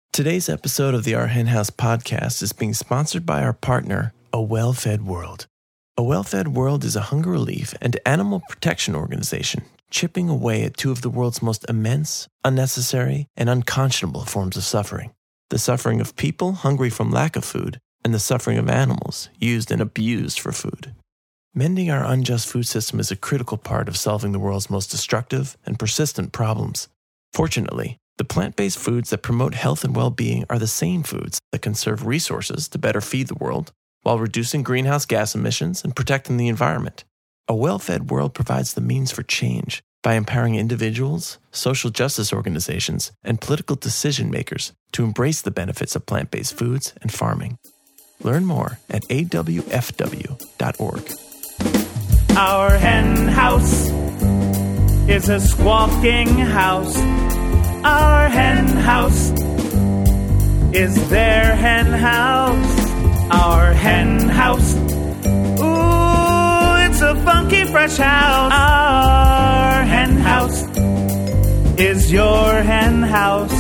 Today's episode of the Our Hen House podcast is being sponsored by our partner, A Well-Fed World. A Well-Fed World is a hunger relief and animal protection organization chipping away at two of the world's most immense, unnecessary, and unconscionable forms of suffering. The suffering of people hungry from lack of food, and the suffering of animals used and abused for food. Mending our unjust food system is a critical part of solving the world's most destructive and persistent problems. Fortunately, the plant-based foods that promote health and well-being are the same foods that conserve resources to better feed the world while reducing greenhouse gas emissions and protecting the environment. A Well-Fed World provides the means for change by empowering individuals, social justice organizations, and political decision-makers to embrace the benefits of plant-based foods and farming. Learn more at awfw.org. Our hen house is a squawking house. Our hen house is their hen house. Our hen house, ooh, it's a funky fresh house. Our hen house is your hen house.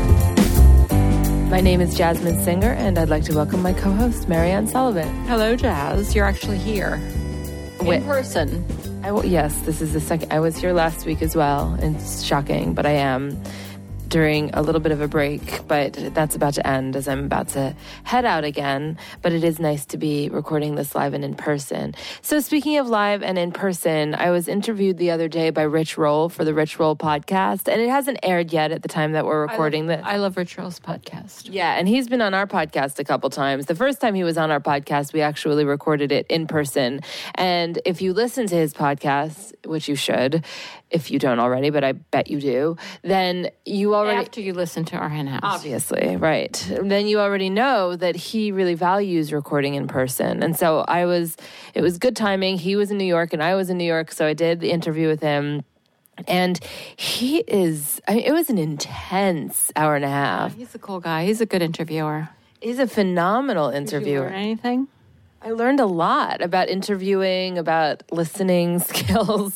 My name is Jasmine Singer, and I'd like to welcome my co-host, Marianne Sullivan. Hello, Jazz. You're actually here in person. Yes, this is the second. I was here last week as well, and it's shocking, but I am during a little bit of a break, but that's about to end as I'm about to head out again. But it is nice to be recording this live and in person. So speaking of live and in person, I was interviewed the other day by Rich Roll for the Rich Roll podcast, and it hasn't aired yet at the time that we're recording this. I love Rich Roll's podcast. Yeah, and he's been on our podcast a couple times. The first time he was on our podcast, we actually recorded it in person. And if you listen to his podcast, which you should, if you don't already, but I bet you do, then you already... After you listen to Our Hen House. Obviously, right. Then you already know that he really values recording in person. And so it was good timing. He was in New York and I was in New York, so I did the interview with him. And it was an intense hour and a half. Yeah, he's a cool guy. He's a good interviewer. He's a phenomenal interviewer. Did you learn anything? I learned a lot about interviewing, about listening skills,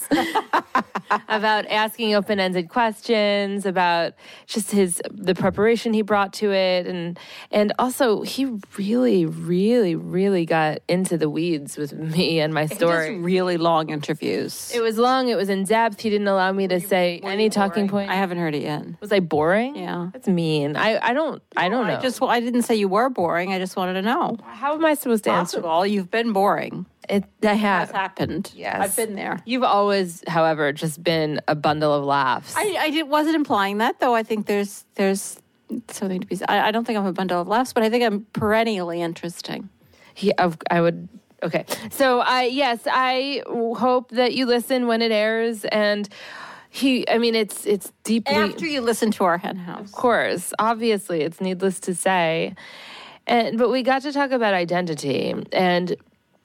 about asking open-ended questions, about just the preparation he brought to it. And also he really, really, really got into the weeds with me and my story. He does really long interviews. It was long. It was in depth. He didn't allow me to say any talking point. I haven't heard it yet. Was I boring? Yeah. That's mean. I don't know. I didn't say you were boring. I just wanted to know. How am I supposed to answer? You've been boring. I have. That's happened. Yes. I've been there. You've always, however, just been a bundle of laughs. I wasn't implying that, though. I think there's something to be said. I don't think I'm a bundle of laughs, but I think I'm perennially interesting. I would... Okay. So, I hope that you listen when it airs, and it's deeply... After you listen to Our Hen House. Of course. Obviously, it's needless to say. But we got to talk about identity, and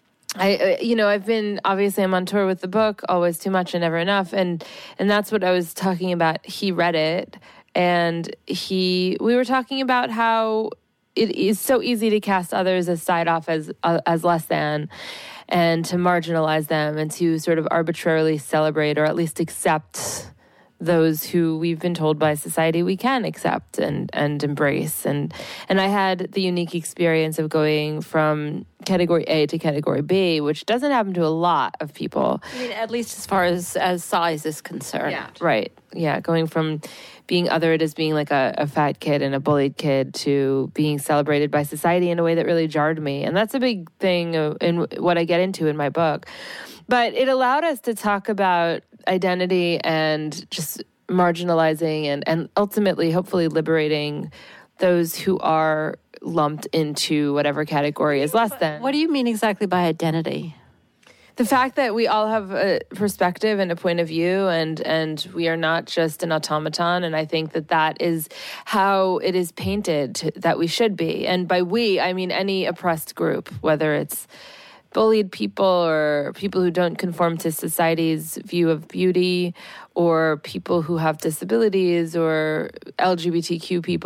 I'm on tour with the book, Always Too Much and Never Enough, and that's what I was talking about. He read it, and we were talking about how it is so easy to cast others aside off as less than, and to marginalize them, and to sort of arbitrarily celebrate or at least accept those who we've been told by society we can accept and embrace. And I had the unique experience of going from category A to category B, which doesn't happen to a lot of people. I mean, at least as far as size is concerned. Yeah, right. Yeah, going from being othered as being like a fat kid and a bullied kid to being celebrated by society in a way that really jarred me. And that's a big thing in what I get into in my book. But it allowed us to talk about identity and just marginalizing and ultimately, hopefully, liberating those who are lumped into whatever category is less than. What do you mean exactly by identity? The fact that we all have a perspective and a point of view, and we are not just an automaton. And I think that is how it is painted that we should be. And by we, I mean any oppressed group, whether it's bullied people or people who don't conform to society's view of beauty, or people who have disabilities, or LGBTQ people, or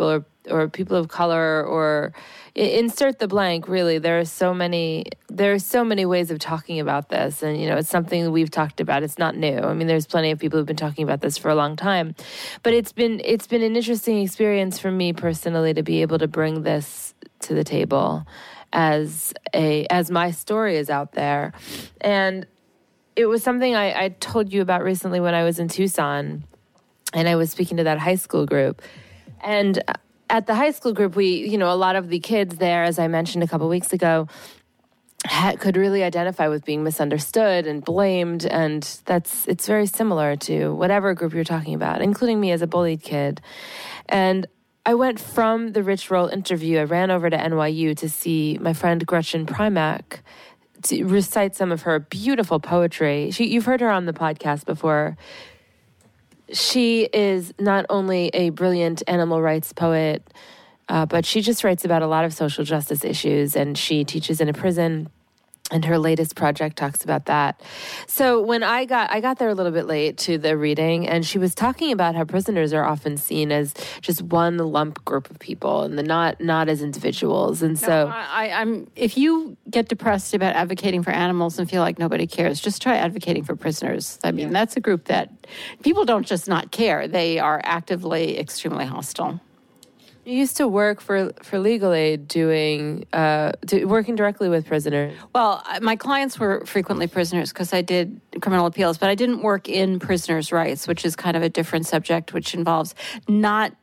people of color, or insert the blank. Really, there are so many ways of talking about this, and it's something we've talked about. It's not new. I mean, there's plenty of people who've been talking about this for a long time, but it's been an interesting experience for me personally to be able to bring this to the table as my story is out there. And it was something I told you about recently when I was in Tucson, and I was speaking to that high school group. And at the high school group, we, a lot of the kids there, as I mentioned a couple weeks ago, could really identify with being misunderstood and blamed. And it's very similar to whatever group you're talking about, including me as a bullied kid. And I went from the Rich Roll interview, I ran over to NYU to see my friend Gretchen Primack to recite some of her beautiful poetry. You've heard her on the podcast before. She is not only a brilliant animal rights poet, but she just writes about a lot of social justice issues, and she teaches in a prison, and her latest project talks about that. So when I got there a little bit late to the reading, and she was talking about how prisoners are often seen as just one lump group of people, and not as individuals. And so I'm if you get depressed about advocating for animals and feel like nobody cares, just try advocating for prisoners. I mean, that's a group that people don't just not care; they are actively extremely hostile. You used to work for Legal Aid working directly with prisoners. Well, my clients were frequently prisoners because I did criminal appeals, but I didn't work in prisoners' rights, which is kind of a different subject, which involves not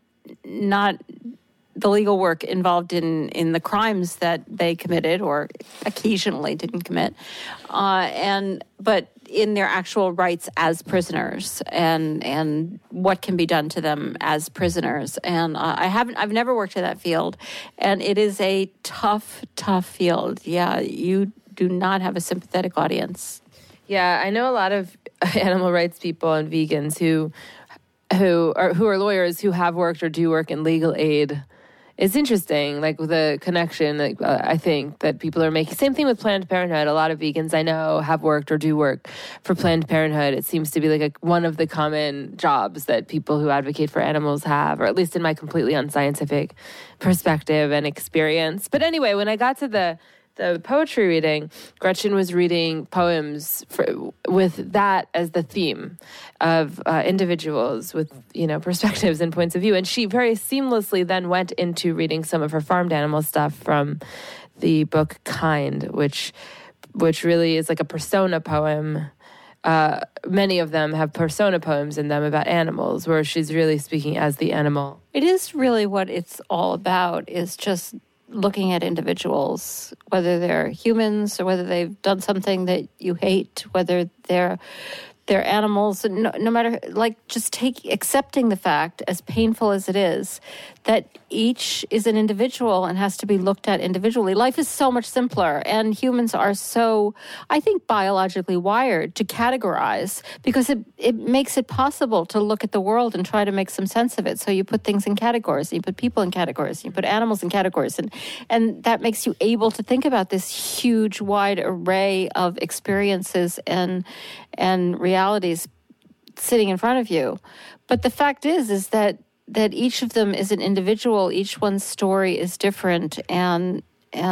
the legal work involved in the crimes that they committed or occasionally didn't commit, but in their actual rights as prisoners and what can be done to them as prisoners. And I've never worked in that field, and it is a tough field. Yeah, you do not have a sympathetic audience. Yeah, I know a lot of animal rights people and vegans who are lawyers who have worked or do work in legal aid. It's interesting, like the connection, I think, that people are making. Same thing with Planned Parenthood. A lot of vegans I know have worked or do work for Planned Parenthood. It seems to be like one of the common jobs that people who advocate for animals have, or at least in my completely unscientific perspective and experience. But anyway, when I got to the poetry reading, Gretchen was reading poems with that as the theme of individuals with, perspectives and points of view. And she very seamlessly then went into reading some of her farmed animal stuff from the book Kind, which really is like a persona poem. Many of them have persona poems in them about animals, where she's really speaking as the animal. It is really what it's all about, is just looking at individuals, whether they're humans or whether they've done something that you hate, whether they're animals, no matter, just accepting the fact, as painful as it is, that each is an individual and has to be looked at individually. Life is so much simpler, and humans are so, I think, biologically wired to categorize, because it makes it possible to look at the world and try to make some sense of it. So you put things in categories, and you put people in categories, and you put animals in categories, and that makes you able to think about this huge, wide array of experiences and realities sitting in front of you. But the fact is that each of them is an individual. Each one's story is different, and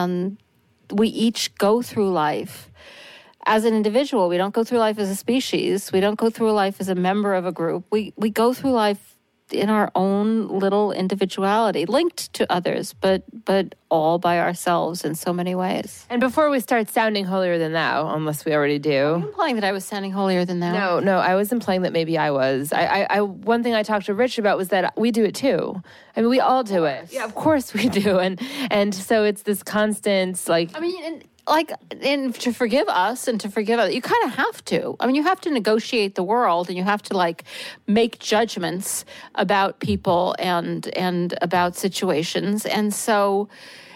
we each go through life as an individual. We don't go through life as a species. We don't go through life as a member of a group. We go through life in our own little individuality, linked to others, but all by ourselves in so many ways. And before we start sounding holier than thou, unless we already do. Are you implying that I was sounding holier than thou? No, I was implying that maybe I was. I one thing I talked to Rich about was that we do it too. I mean, we all do it. Yeah, of course we do. And so it's this constant, and to forgive us and to forgive others, you kind of have to. I mean, you have to negotiate the world, and you have to make judgments about people and about situations. And so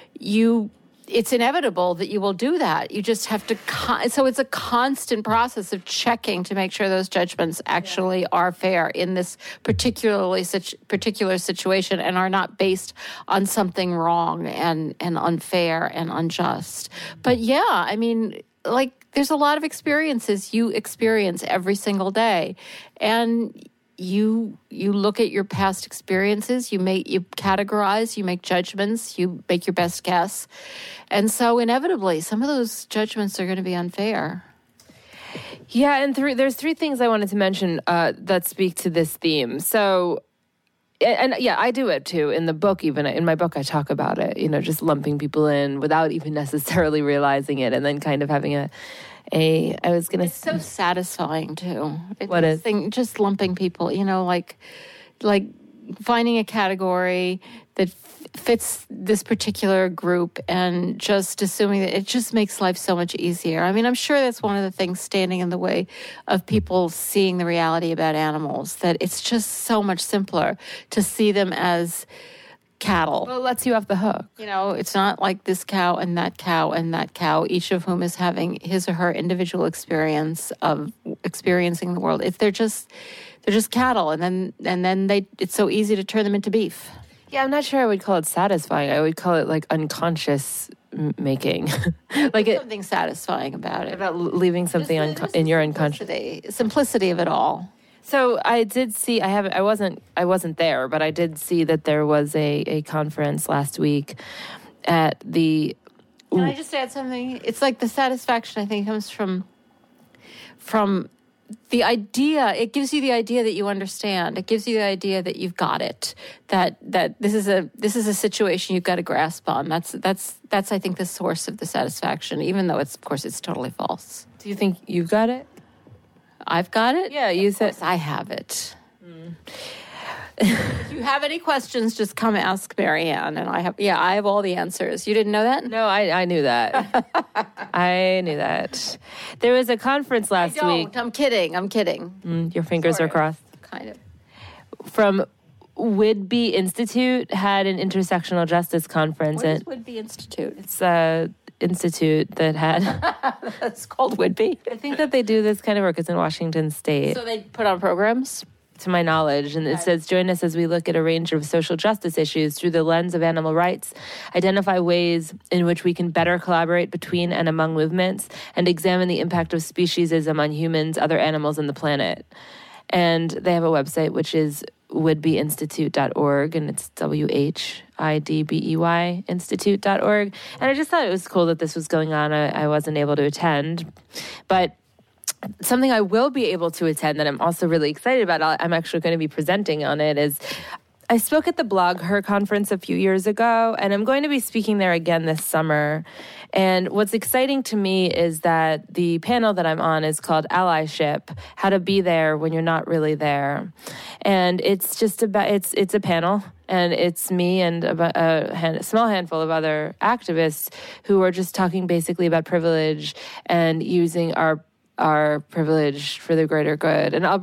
it's inevitable that you will do that. You just have to, so it's a constant process of checking to make sure those judgments actually are fair in this particular situation and are not based on something wrong and unfair and unjust. But yeah, I mean, there's a lot of experiences you experience every single day. And you look at your past experiences, you categorize, you make judgments, you make your best guess. And so inevitably, some of those judgments are going to be unfair. Yeah, and there's three things I wanted to mention that speak to this theme. So, and yeah, I do it too. In the book, even in my book, I talk about it, just lumping people in without even necessarily realizing it, and then kind of having it's so satisfying too. What is? Just lumping people, like finding a category that fits this particular group and just assuming that it just makes life so much easier. I mean, I'm sure that's one of the things standing in the way of people seeing the reality about animals, that it's just so much simpler to see them as cattle. Well, it lets you off the hook. It's not like this cow and that cow and that cow, each of whom is having his or her individual experience of experiencing the world. If they're just cattle, and then it's so easy to turn them into beef. Yeah, I'm not sure I would call it satisfying. I would call it like unconscious making. There's something satisfying about it. About leaving something in your unconscious. Simplicity of it all. So I did see. I wasn't there, but I did see that there was a conference last week at the. Can I just add something? It's like the satisfaction, I think, comes from the idea. It gives you the idea that you understand. It gives you the idea that you've got it. That this is a situation you've got to grasp on. That's I think the source of the satisfaction, even though of course it's totally false. Do you think you've got it? I've got it? Yeah, you said... I have it. If you have any questions, just come ask Marianne. And I have all the answers. You didn't know that? No, I knew that. I knew that. There was a conference last week. I'm kidding. Your fingers are crossed. Kind of. From Whidbey Institute had an intersectional justice conference. What is Whidbey Institute? It's institute that had it's called Whidbey. I think that they do this kind of work. It's in Washington State. So they put on programs? To my knowledge. And it says, join us as we look at a range of social justice issues through the lens of animal rights, identify ways in which we can better collaborate between and among movements, and examine the impact of speciesism on humans, other animals, and the planet. And they have a website, which is whidbeyinstitute.org, and it's WHIDBEY institute.org. And I just thought it was cool that this was going on. I wasn't able to attend, but something I will be able to attend that I'm also really excited about, I'm actually going to be presenting on it, is I spoke at the Blog Her conference a few years ago, and I'm going to be speaking there again this summer. And what's exciting to me is that the panel that I'm on is called Allyship, How to Be There When You're Not Really There. And it's just about, it's a panel, and it's me and a small handful of other activists who are just talking basically about privilege and using our privilege for the greater good. And I'll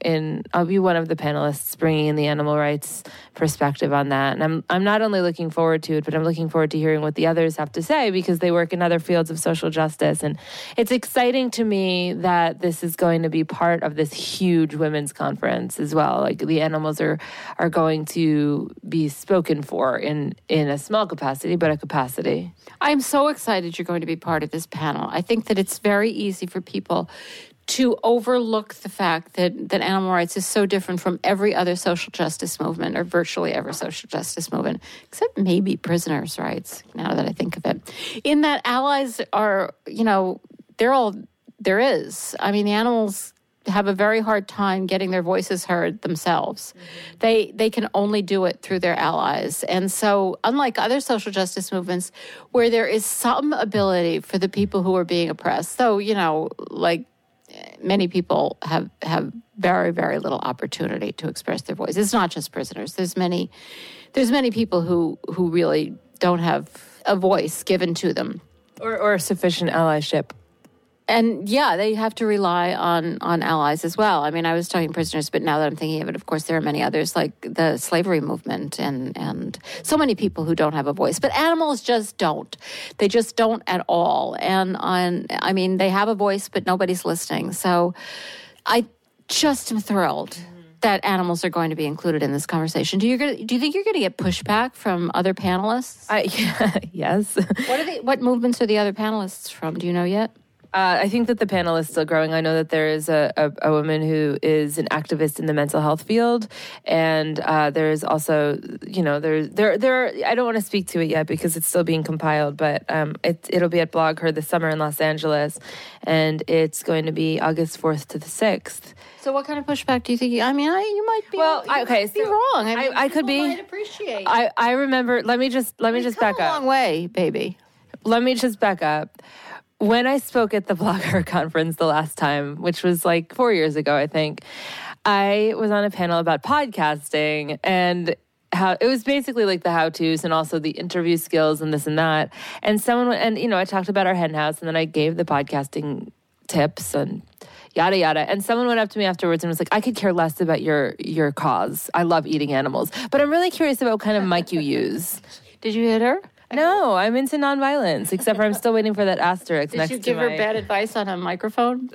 be one of the panelists bringing in the animal rights perspective on that. And I'm not only looking forward to it, but I'm looking forward to hearing what the others have to say, because they work in other fields of social justice. And it's exciting to me that this is going to be part of this huge women's conference as well. Like, the animals are going to be spoken for in a small capacity, but a capacity. I'm so excited you're going to be part of this panel. I think that it's very easy for people to overlook the fact that animal rights is so different from every other social justice movement, or virtually every social justice movement, except maybe prisoners' rights, now that I think of it. In that allies are, they're all there is. I mean, the animals have a very hard time getting their voices heard themselves. Mm-hmm. They can only do it through their allies. And so, unlike other social justice movements where there is some ability for the people who are being oppressed, though, like many people have very, very little opportunity to express their voice. It's not just prisoners. There's many people who really don't have a voice given to them. Or sufficient allyship. And yeah, they have to rely on allies as well. I mean, I was talking prisoners, but now that I'm thinking of it, of course, there are many others, like the slavery movement and so many people who don't have a voice. But animals just don't. They just don't at all. And I mean, they have a voice, but nobody's listening. So I just am thrilled that animals are going to be included in this conversation. Do you think you're going to get pushback from other panelists? Yes. What movements are the other panelists from? Do you know yet? I think that the panel is still growing. I know that there is a woman who is an activist in the mental health field, and there's also, there. I don't want to speak to it yet because it's still being compiled, but it'll be at Blog Her this summer in Los Angeles, and it's going to be August 4th to the 6th. So what kind of pushback do you think? You might be. Well, be wrong. I could be. Might appreciate. I remember. Let me just back a up. Long way, baby. Let me just back up. When I spoke at the Blog Her conference the last time, which was like 4 years ago, I think, I was on a panel about podcasting and how it was basically like the how-tos and also the interview skills and this and that. And I talked about our hen house, and then I gave the podcasting tips and yada yada. And someone went up to me afterwards and was like, I could care less about your cause. I love eating animals, but I'm really curious about what kind of mic you use. Did you hit her? No, I'm into nonviolence, except for I'm still waiting for that asterisk next to Did you give her bad advice on a microphone?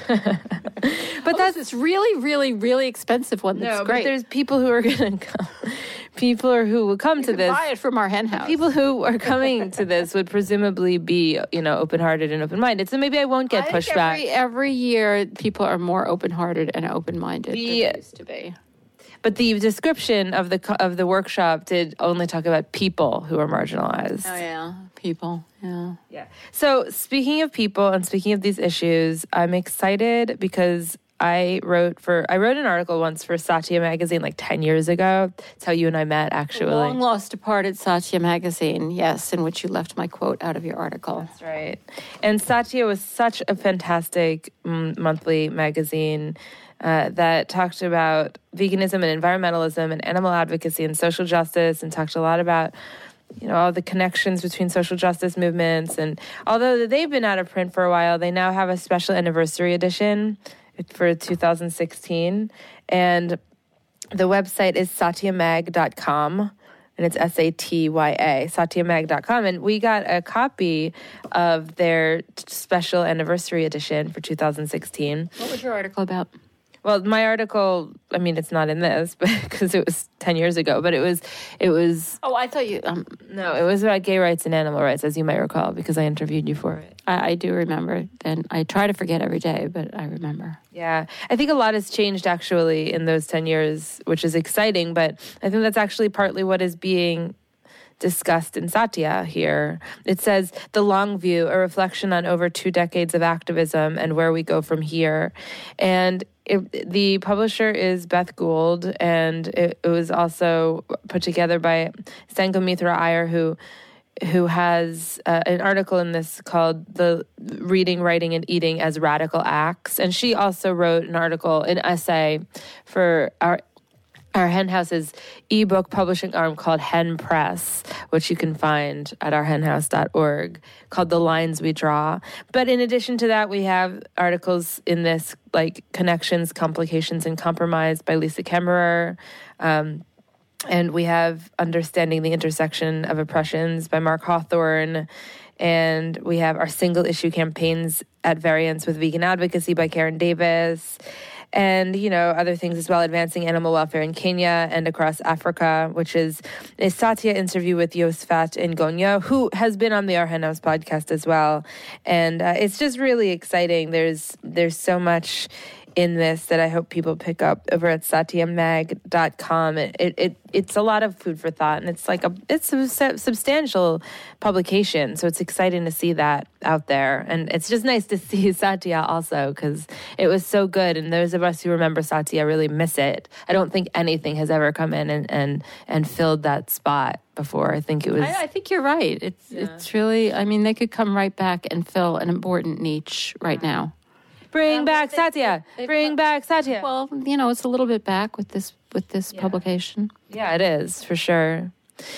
But that's this really, really, really expensive one. That's great. But there's people who are going to come. People who will come to this. Buy it from our hen house. People who are coming to this would presumably be, open-hearted and open-minded. So maybe I won't get pushback. Every year, people are more open-hearted and open-minded than they used to be. But the description of the workshop did only talk about people who are marginalized. Oh yeah, people. Yeah. Yeah. So speaking of people and speaking of these issues, I'm excited because I wrote an article once for Satya magazine like 10 years ago. It's how you and I met, actually. The long lost departed Satya magazine, yes, in which you left my quote out of your article. That's right. And Satya was such a fantastic monthly magazine that talked about veganism and environmentalism and animal advocacy and social justice, and talked a lot about all the connections between social justice movements. And although they've been out of print for a while, they now have a special anniversary edition for 2016. And the website is satyamag.com. And it's SATYA, satyamag.com. And we got a copy of their special anniversary edition for 2016. What was your article about? Well, my article, it's not in this, but because it was 10 years ago, but it was. Oh, I thought you. No, it was about gay rights and animal rights, as you might recall, because I interviewed you for it. I do remember, and I try to forget every day, but I remember. Yeah, I think a lot has changed actually in those 10 years, which is exciting, but I think that's actually partly what is being discussed in Satya here. It says, The Long View, a reflection on over 2 decades of activism and where we go from here. And the publisher is Beth Gould, and it was also put together by Sanghamitra Iyer, who has an article in this called The Reading, Writing, and Eating as Radical Acts. And she also wrote an essay for our Hen House's ebook publishing arm called Hen Press, which you can find at ourhenhouse.org, called The Lines We Draw. But in addition to that, we have articles in this like Connections, Complications, and Compromise by Lisa Kemmerer. And we have Understanding the Intersection of Oppressions by Mark Hawthorne. And we have our single issue campaigns at variance with vegan advocacy by Karen Davis. And, other things as well, Advancing Animal Welfare in Kenya and Across Africa, which is a Satya interview with Yosfat Ngonyo, who has been on the Our Hen House podcast as well. And it's just really exciting. There's so much in this that I hope people pick up over at satyamag.com. It's a lot of food for thought, and it's a substantial publication, so it's exciting to see that out there. And it's just nice to see Satya also, because it was so good, and those of us who remember Satya really miss it. I don't think anything has ever come in and filled that spot before. I think it was... I think you're right. It's really... they could come right back and fill an important niche right now. Bring back Satya. Bring back Satya. Well, it's a little bit back with this publication. Yeah, it is, for sure.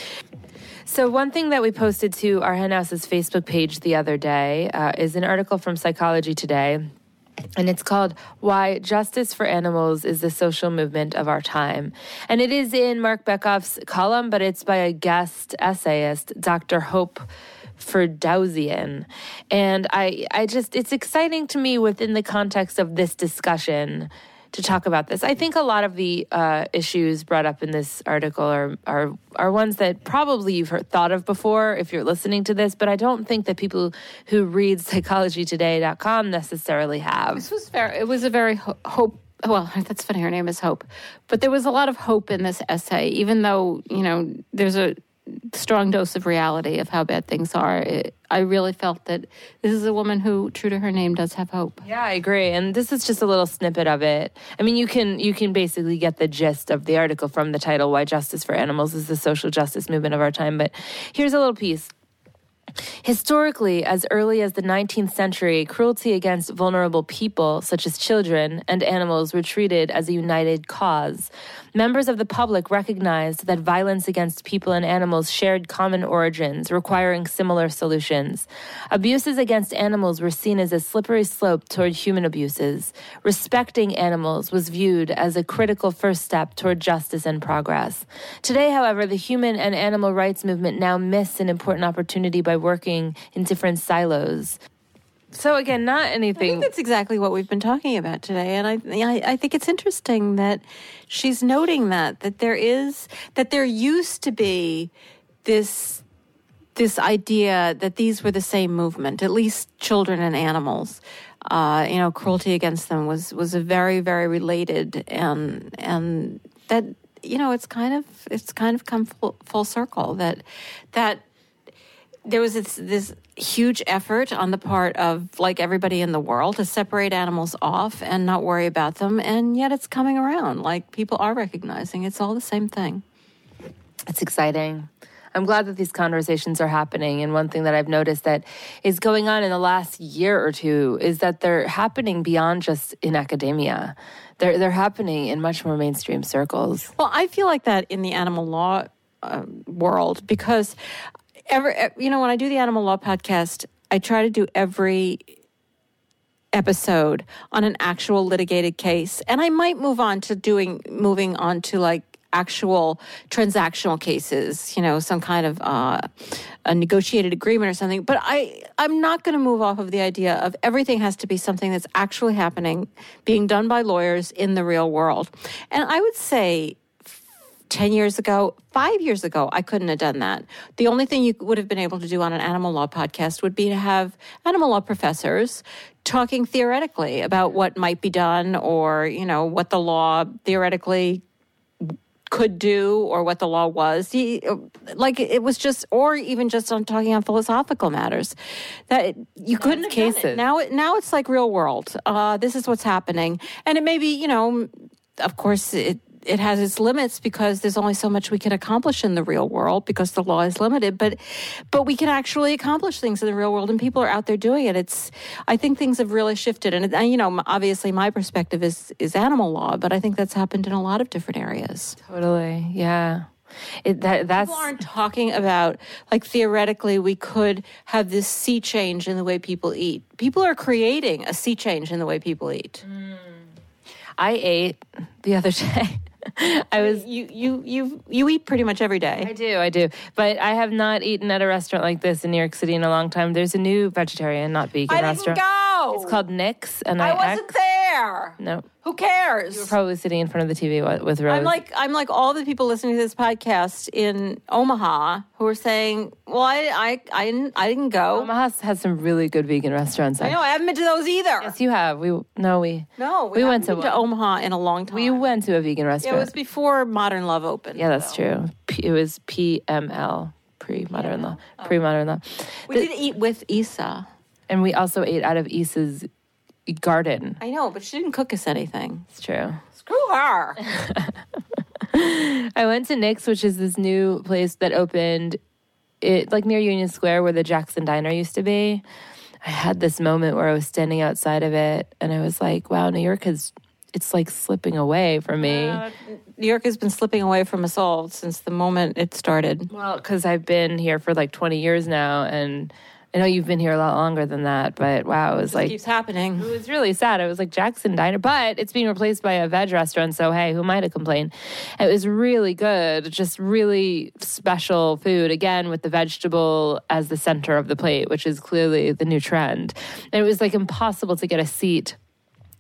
So one thing that we posted to our Hen House's Facebook page the other day is an article from Psychology Today, and it's called Why Justice for Animals is the Social Movement of Our Time. And it is in Mark Bekoff's column, but it's by a guest essayist, Dr. Hope Ferdowsian. And it's exciting to me within the context of this discussion talk about this. I think a lot of the issues brought up in this article are ones that probably you've thought of before if you're listening to this, but I don't think that people who read psychologytoday.com necessarily have. It was a very hope. Well, that's funny. Her name is Hope. But there was a lot of hope in this essay, even though, there's a strong dose of reality of how bad things are. I really felt that this is a woman who, true to her name, does have hope. Yeah, I agree. And this is just a little snippet of it. I mean, you can basically get the gist of the article from the title, Why Justice for Animals is the Social Justice Movement of Our Time. But here's a little piece. Historically, as early as the 19th century, cruelty against vulnerable people, such as children and animals, were treated as a united cause. Members of the public recognized that violence against people and animals shared common origins, requiring similar solutions. Abuses against animals were seen as a slippery slope toward human abuses. Respecting animals was viewed as a critical first step toward justice and progress. Today, however, the human and animal rights movement now miss an important opportunity by working in different silos. So again, not anything. I think that's exactly what we've been talking about today, and I think it's interesting that she's noting that there used to be this idea that these were the same movement, at least children and animals. Cruelty against them was a very, very related, and that it's kind of come full circle that there was this huge effort on the part of everybody in the world to separate animals off and not worry about them. And yet it's coming around. People are recognizing it's all the same thing. It's exciting. I'm glad that these conversations are happening. And one thing that I've noticed that is going on in the last year or two is that they're happening beyond just in academia. They're happening in much more mainstream circles. Well, I feel like that in the animal law world because when I do the Animal Law podcast, I try to do every episode on an actual litigated case. And I might moving on to actual transactional cases, some kind of a negotiated agreement or something. But I'm not going to move off of the idea of everything has to be something that's actually happening, being done by lawyers in the real world. And I would say 10 years ago, 5 years ago, I couldn't have done that. The only thing you would have been able to do on an animal law podcast would be to have animal law professors talking theoretically about what might be done or, what the law theoretically could do or what the law was. It was just, or even just on talking on philosophical matters that you couldn't have cases. Done it. Now it's like real world. This is what's happening. And it may be, of course, it has its limits because there's only so much we can accomplish in the real world because the law is limited. But we can actually accomplish things in the real world, and people are out there doing it. I think things have really shifted, and obviously my perspective is animal law, but I think that's happened in a lot of different areas. Totally, yeah. People aren't talking about theoretically we could have this sea change in the way people eat. People are creating a sea change in the way people eat. I ate the other day. You eat pretty much every day. I do. But I have not eaten at a restaurant like this in New York City in a long time. There's a new vegetarian, not vegan restaurant. I didn't go. It's called Nick's, and I wasn't there. No. Who cares? You were probably sitting in front of the TV with Rose. I'm like all the people listening to this podcast in Omaha who are saying, "Well, I didn't go." Omaha has some really good vegan restaurants. I know. I haven't been to those either. Yes, you have. We went to Omaha in a long time. We went to a vegan restaurant. Yeah, it was before Modern Love opened. Yeah, that's true. It was PML, pre-Modern Law. Pre-Modern Law. We did eat with Issa. And we also ate out of Issa's garden. I know, but she didn't cook us anything. It's true. Screw her. I went to Nick's, which is this new place that opened near Union Square where the Jackson Diner used to be. I had this moment where I was standing outside of it and I was like, wow, New York it's slipping away from me. New York has been slipping away from us all since the moment it started. Well, because I've been here for 20 years now, and I know you've been here a lot longer than that, but wow, it was keeps happening. It was really sad. It was like Jackson Diner, but it's being replaced by a veg restaurant, so hey, who might have complained? It was really good, just really special food, again, with the vegetable as the center of the plate, which is clearly the new trend. And it was impossible to get a seat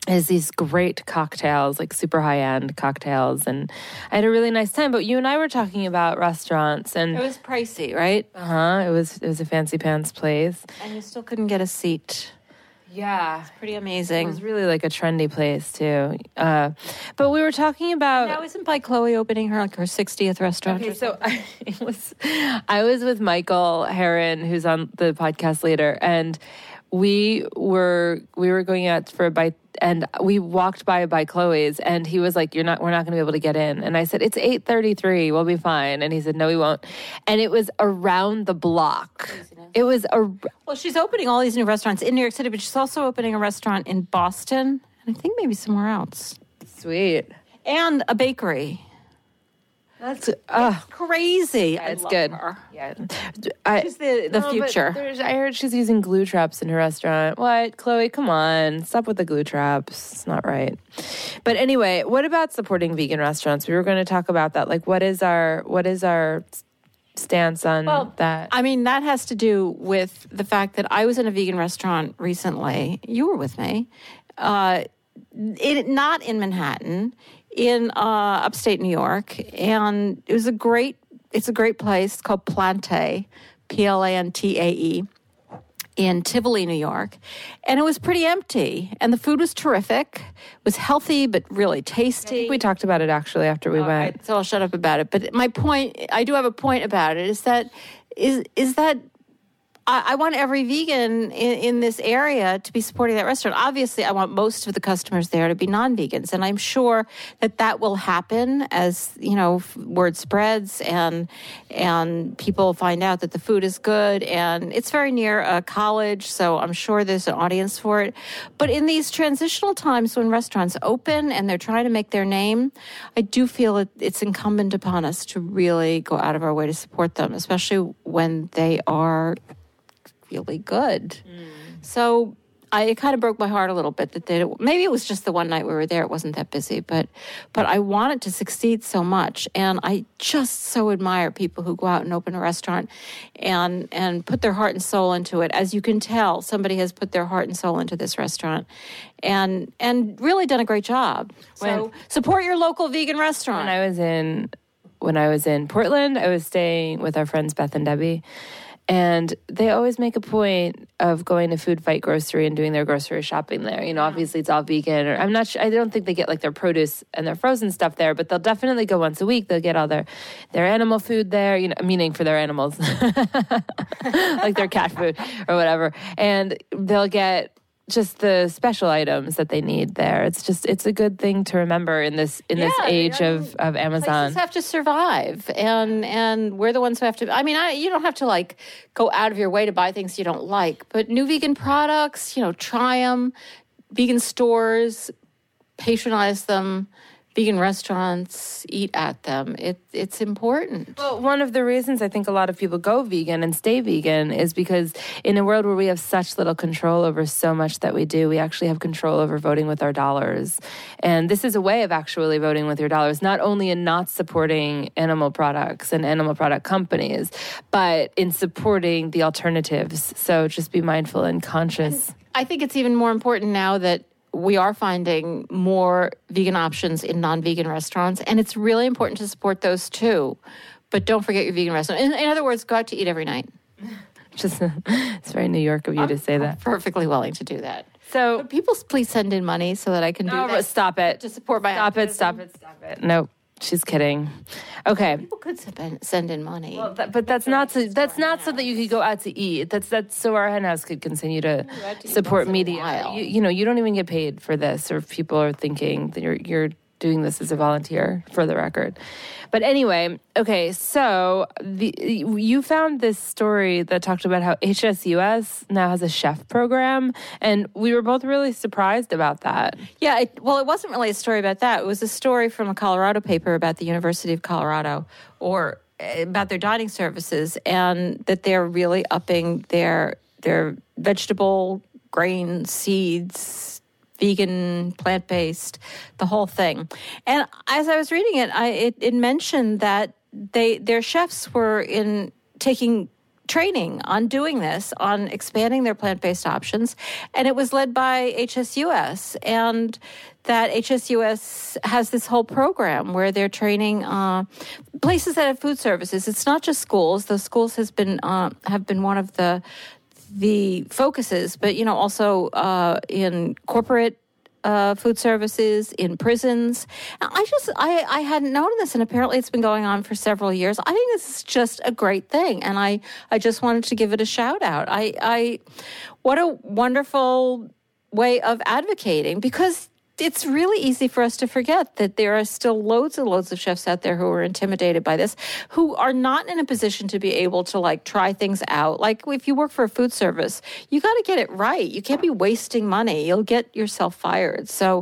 is these great cocktails, like super high-end cocktails. And I had a really nice time. But you and I were talking about restaurants. And It was pricey, right? it was a fancy pants place. And you still couldn't get a seat. Yeah. Pretty It amazing. was really like a trendy place, too. But we were talking about... Now, isn't by Chloe opening her 60th restaurant? Okay, so I was with Michael Herron, who's on the podcast later, and we were going out for a bite, and we walked by Chloe's, and he was like, we're not going to be able to get in. And I said, it's 8:33, we'll be fine. And he said, no, we won't. And it was around the block. It was Well, she's opening all these new restaurants in New York City, but she's also opening a restaurant in Boston, and I think maybe somewhere else. sweet. And a bakery. That's Crazy. yeah, I it's love good. her. Yeah, She's the No, but future. I heard she's using glue traps in her restaurant. What, Chloe? Come on, stop with the glue traps. It's not right. But anyway, what about supporting vegan restaurants? We were going to talk about that. Like, what is our stance on that? I mean, that has to do with the fact that I was in a vegan restaurant recently. You were with me. Not in Manhattan, in upstate New York. And it's a great place. It's called Plantae, Plantae, in Tivoli, New York. And it was pretty empty. And the food was terrific. It was healthy, but really tasty. We talked about it actually after we went. So I'll shut up about it. But my point, I do have a point about it, is that I want every vegan in this area to be supporting that restaurant. Obviously, I want most of the customers there to be non-vegans, and I'm sure that will happen as word spreads and people find out that the food is good. And it's very near a college, so I'm sure there's an audience for it. But in these transitional times when restaurants open and they're trying to make their name, I do feel it's incumbent upon us to really go out of our way to support them, especially when they are really good. So it kind of broke my heart a little bit that maybe it was just the one night we were there, it wasn't that busy, but I want it to succeed so much. And I just so admire people who go out and open a restaurant and put their heart and soul into it. As you can tell, somebody has put their heart and soul into this restaurant and really done a great job. So support your local vegan restaurant. When I was in Portland, I was staying with our friends Beth and Debbie. And they always make a point of going to Food Fight Grocery and doing their grocery shopping there. Obviously it's all vegan. Or I'm not sure. I don't think they get like their produce and their frozen stuff there, but they'll definitely go once a week. They'll get all their animal food there, meaning for their animals, like their cat food or whatever. And they'll get just the special items that they need there. It's a good thing to remember in this age of Amazon. Places have to survive, and we're the ones who have to. I mean, you don't have to like go out of your way to buy things you don't like, but new vegan products, try them. Vegan stores, patronize them. Vegan restaurants, eat at them. It's important. Well, one of the reasons I think a lot of people go vegan and stay vegan is because in a world where we have such little control over so much that we do, we actually have control over voting with our dollars. And this is a way of actually voting with your dollars, not only in not supporting animal products and animal product companies, but in supporting the alternatives. So just be mindful and conscious. I think it's even more important now that we are finding more vegan options in non-vegan restaurants, and it's really important to support those too. But don't forget your vegan restaurant. In other words, go out to eat every night. It's very New York of you to say that. I'm perfectly willing to do that. So But people, please send in money so that I can do that. Stop it. To support my Stop activism. it. Nope. She's kidding. Okay. People could send in money. Well, but that's not so that you could go out to eat. That's so our hen house could continue to support media. You don't even get paid for this, or if people are thinking that you're doing this as a volunteer, for the record. But anyway, okay, so you found this story that talked about how HSUS now has a chef program, and we were both really surprised about that. Yeah, it wasn't really a story about that. It was a story from a Colorado paper about the University of Colorado, or about their dining services, and that they're really upping their vegetable, grain, seeds, vegan, plant-based, the whole thing. And as I was reading it, it mentioned that their chefs were taking training on doing this, on expanding their plant-based options. And it was led by HSUS. And that HSUS has this whole program where they're training places that have food services. It's not just schools. The schools have been one of the focuses, but, also in corporate food services, in prisons. I hadn't known this, and apparently it's been going on for several years. I think this is just a great thing, and I just wanted to give it a shout out. What a wonderful way of advocating, because it's really easy for us to forget that there are still loads and loads of chefs out there who are intimidated by this, who are not in a position to be able to try things out. Like if you work for a food service, you got to get it right. You can't be wasting money. You'll get yourself fired. So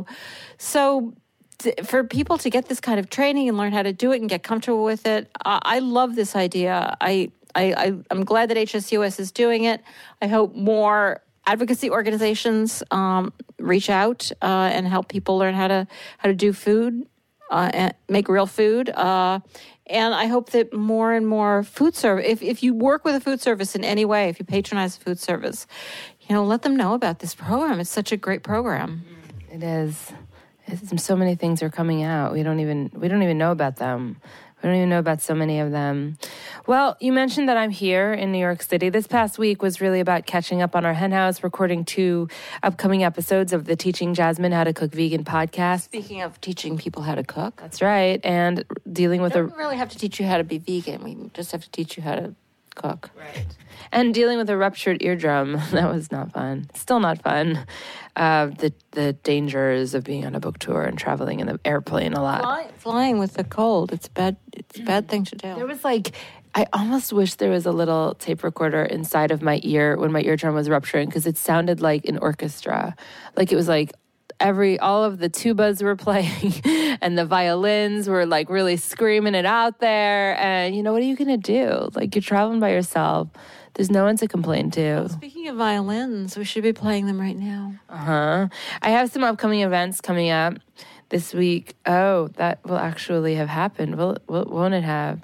for people to get this kind of training and learn how to do it and get comfortable with it, I love this idea. I'm glad that HSUS is doing it. I hope more advocacy organizations reach out and help people learn how to do food and make real food. And I hope that more and more food service, if you work with a food service in any way, if you patronize a food service, let them know about this program. It's such a great program. It is. So many things are coming out. We don't even know about them. We don't even know about so many of them. Well, you mentioned that I'm here in New York City. This past week was really about catching up on our hen house, recording 2 upcoming episodes of the Teaching Jasmine How to Cook Vegan podcast. Speaking of teaching people how to cook. That's right. And dealing with we don't really have to teach you how to be vegan. We just have to teach you how to cook. Right. And dealing with a ruptured eardrum. That was not fun. Still not fun. The dangers of being on a book tour and traveling in the airplane a lot. Flying with a cold. It's bad. It's a bad thing to do. There was I almost wish there was a little tape recorder inside of my ear when my eardrum was rupturing, because it sounded like an orchestra. It was all of the tubas were playing and the violins were really screaming it out there. And what are you going to do? You're traveling by yourself. There's no one to complain to. Speaking of violins, we should be playing them right now. I have some upcoming events coming up this week. Oh, that will actually have happened. Won't it have?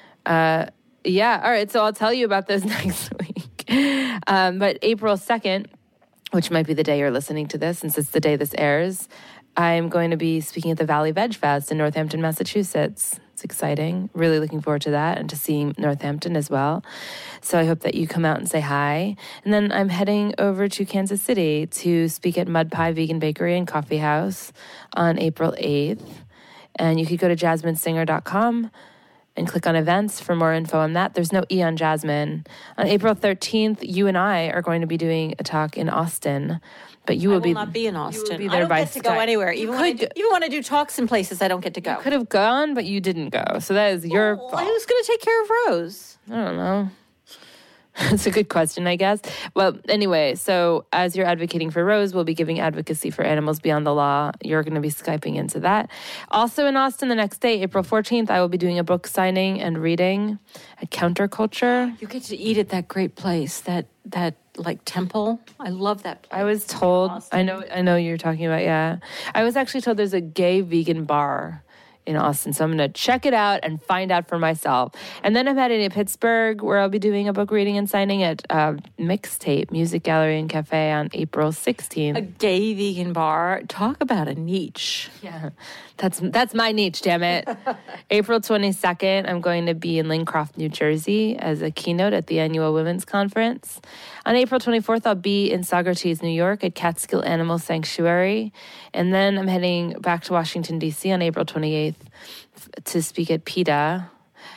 Yeah. All right. So I'll tell you about those next week. But April 2nd, which might be the day you're listening to this, since it's the day this airs, I'm going to be speaking at the Valley Veg Fest in Northampton, Massachusetts. It's exciting. Really looking forward to that and to seeing Northampton as well. So I hope that you come out and say hi. And then I'm heading over to Kansas City to speak at Mud Pie Vegan Bakery and Coffee House on April 8th. And you could go to jasminesinger.com and click on events for more info on that. There's no E on Jasmine. On April 13th, you and I are going to be doing a talk in Austin. But you will not be in Austin. You will be there I don't get to go anywhere. Even when I do talks in places, I don't get to go. You could have gone, but you didn't go. So that is your fault. Who's going to take care of Rose? I don't know. That's a good question, I guess. Well, anyway, so as you're advocating for Rose, we'll be giving advocacy for animals beyond the law. You're going to be Skyping into that. Also in Austin the next day, April 14th, I will be doing a book signing and reading at Counterculture. You get to eat at that great place, that temple. I love that place. I was told, I know you're talking about, yeah. I was actually told there's a gay vegan bar in Austin. So I'm going to check it out and find out for myself. And then I'm heading to Pittsburgh, where I'll be doing a book reading and signing at Mixtape Music Gallery and Cafe on April 16th. A gay vegan bar. Talk about a niche. Yeah, that's my niche, damn it. April 22nd, I'm going to be in Lincroft, New Jersey as a keynote at the annual Women's Conference. On April 24th, I'll be in Saugerties, New York at Catskill Animal Sanctuary. And then I'm heading back to Washington, D.C. on April 28th to speak at PETA.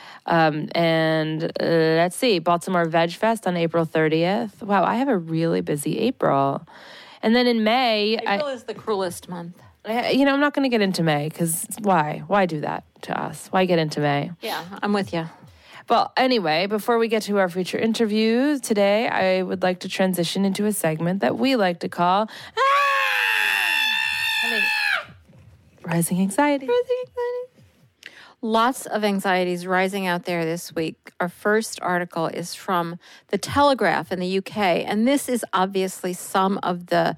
Let's see, Baltimore Veg Fest on April 30th. Wow, I have a really busy April. And then in May... April is the cruelest month. I'm not going to get into May, because why? Why do that to us? Why get into May? Yeah, I'm with you. Well, anyway, before we get to our feature interviews today, I would like to transition into a segment that we like to call Rising Anxiety. Lots of anxieties rising out there this week. Our first article is from The Telegraph in the UK, and this is obviously some of the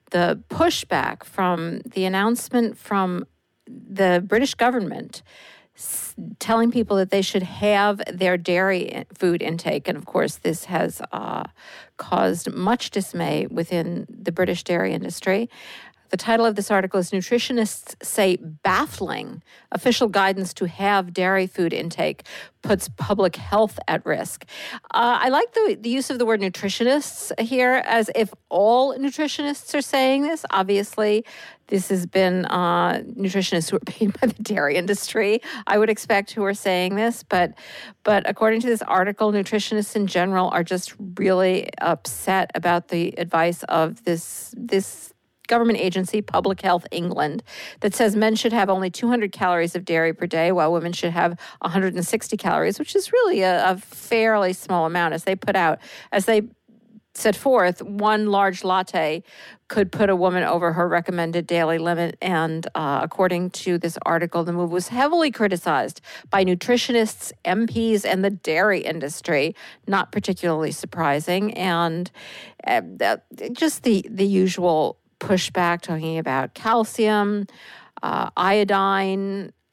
pushback from the announcement from the British government telling people that they should have their dairy food intake. And of course, this has caused much dismay within the British dairy industry. The title of this article is Nutritionists Say Baffling Official Guidance to Have Dairy Food Intake Puts Public Health at Risk. I like the use of the word nutritionists here, as if all nutritionists are saying this. Obviously, this has been nutritionists who are paid by the dairy industry, I would expect, who are saying this. But according to this article, nutritionists in general are just really upset about the advice of this government agency, Public Health England, that says men should have only 200 calories of dairy per day, while women should have 160 calories, which is really a fairly small amount. As they set forth, one large latte could put a woman over her recommended daily limit. And according to this article, the move was heavily criticized by nutritionists, MPs, and the dairy industry. Not particularly surprising. And just the usual pushback, talking about calcium, iodine,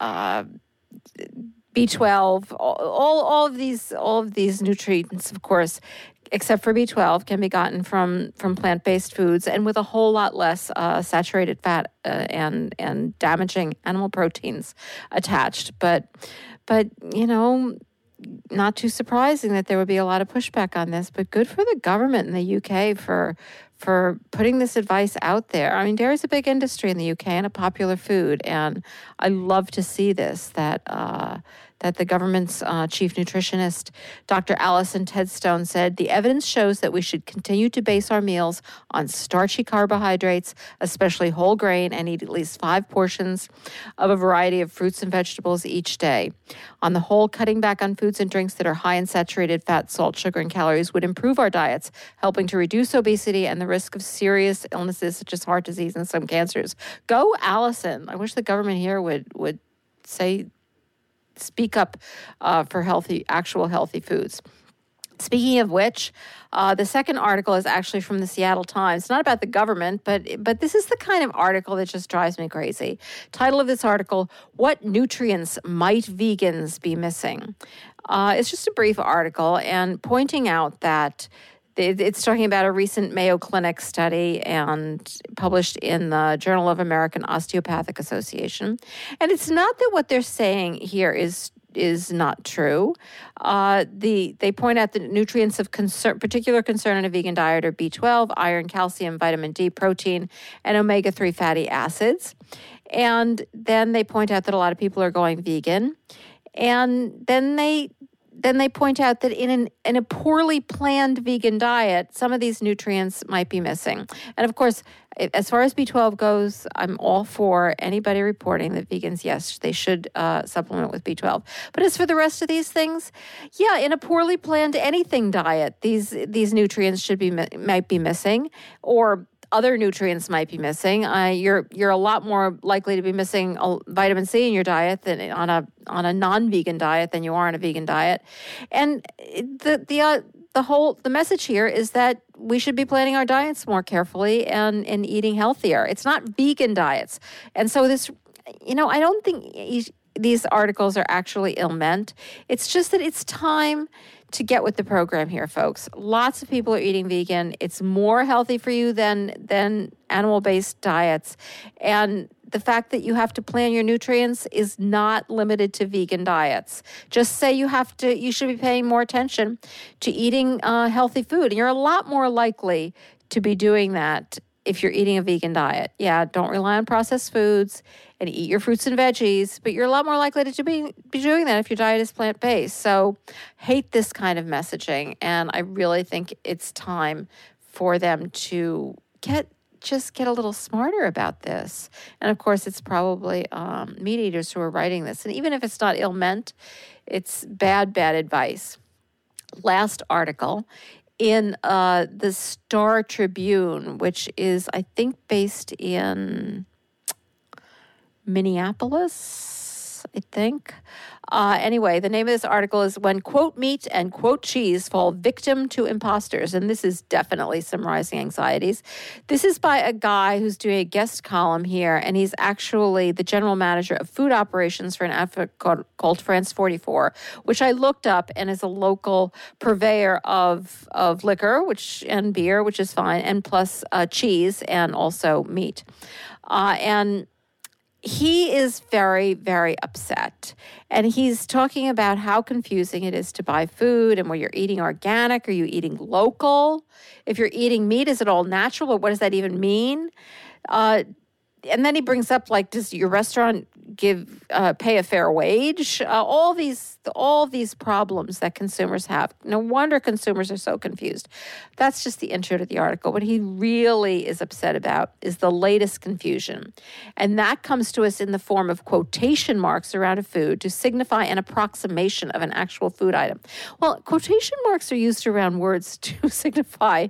B12, all of these nutrients, of course, except for B12, can be gotten from plant-based foods, and with a whole lot less saturated fat and damaging animal proteins attached. But not too surprising that there would be a lot of pushback on this. But good for the government in the UK for putting this advice out there. I mean, dairy is a big industry in the UK and a popular food, and I love to see this, that the government's chief nutritionist, Dr. Alison Tedstone, said, the evidence shows that we should continue to base our meals on starchy carbohydrates, especially whole grain, and eat at least 5 portions of a variety of fruits and vegetables each day. On the whole, cutting back on foods and drinks that are high in saturated fat, salt, sugar, and calories would improve our diets, helping to reduce obesity and the risk of serious illnesses such as heart disease and some cancers. Go, Alison. I wish the government here would speak up for actual healthy foods. Speaking of which, the second article is actually from the Seattle Times. It's not about the government, but this is the kind of article that just drives me crazy. Title of this article, What Nutrients Might Vegans Be Missing? It's just a brief article and pointing out that it's talking about a recent Mayo Clinic study and published in the Journal of American Osteopathic Association. And it's not that what they're saying here is not true. They point out that nutrients of particular concern in a vegan diet are B12, iron, calcium, vitamin D, protein, and omega-3 fatty acids. And then they point out that a lot of people are going vegan. And then they point out that in a poorly planned vegan diet, some of these nutrients might be missing. And of course, as far as B12 goes, I'm all for anybody reporting that vegans, yes, they should supplement with B12. But as for the rest of these things, yeah, in a poorly planned anything diet, these nutrients might be missing, or other nutrients might be missing. You're a lot more likely to be missing vitamin C in your diet than on a non-vegan diet than you are on a vegan diet. And the message here is that we should be planning our diets more carefully and eating healthier. It's not vegan diets. And so this, I don't think these articles are actually ill-meant. It's just that it's time to get with the program here, folks. Lots of people are eating vegan. It's more healthy for you than animal-based diets. And the fact that you have to plan your nutrients is not limited to vegan diets. Just say you should be paying more attention to eating healthy food. And you're a lot more likely to be doing that if you're eating a vegan diet. Yeah, don't rely on processed foods and eat your fruits and veggies, but you're a lot more likely to be doing that if your diet is plant-based. So hate this kind of messaging, and I really think it's time for them to get a little smarter about this. And of course, it's probably meat eaters who are writing this. And even if it's not ill-meant, it's bad advice. Last article in the Star Tribune, which is, I think, based in Minneapolis. Plus, I think. Anyway, the name of this article is When, Quote, Meat and, Quote, Cheese Fall Victim to Imposters. And this is definitely summarizing anxieties. This is by a guy who's doing a guest column here, and he's actually the general manager of food operations for an outfit called France 44, which I looked up and is a local purveyor of liquor and beer, which is fine, and plus cheese and also meat. And he is very, very upset. And he's talking about how confusing it is to buy food and where you're eating organic. Are you eating local? If you're eating meat, is it all natural? But what does that even mean? And then he brings up, like, does your restaurant pay a fair wage? All these problems that consumers have. No wonder consumers are so confused. That's just the intro to the article. What he really is upset about is the latest confusion. And that comes to us in the form of quotation marks around a food to signify an approximation of an actual food item. Well, quotation marks are used around words to signify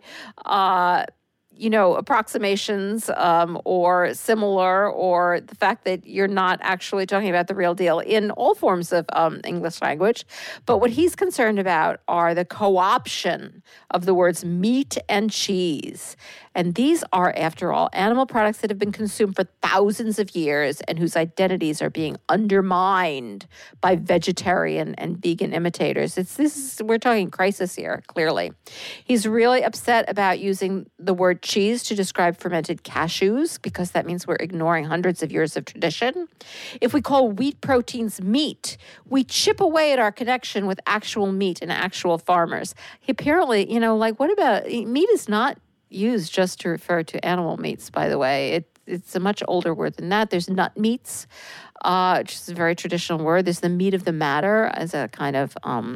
approximations or similar, or the fact that you're not actually talking about the real deal in all forms of English language. But what he's concerned about are the co-option of the words meat and cheese. And these are, after all, animal products that have been consumed for thousands of years and whose identities are being undermined by vegetarian and vegan imitators. We're talking crisis here, clearly. He's really upset about using the word cheese to describe fermented cashews, because that means we're ignoring hundreds of years of tradition. If we call wheat proteins meat, we chip away at our connection with actual meat and actual farmers. He apparently, what about meat is not used just to refer to animal meats, by the way. It's a much older word than that. There's nut meats, which is a very traditional word. There's the meat of the matter as a kind of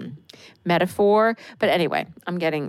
metaphor. But anyway, I'm getting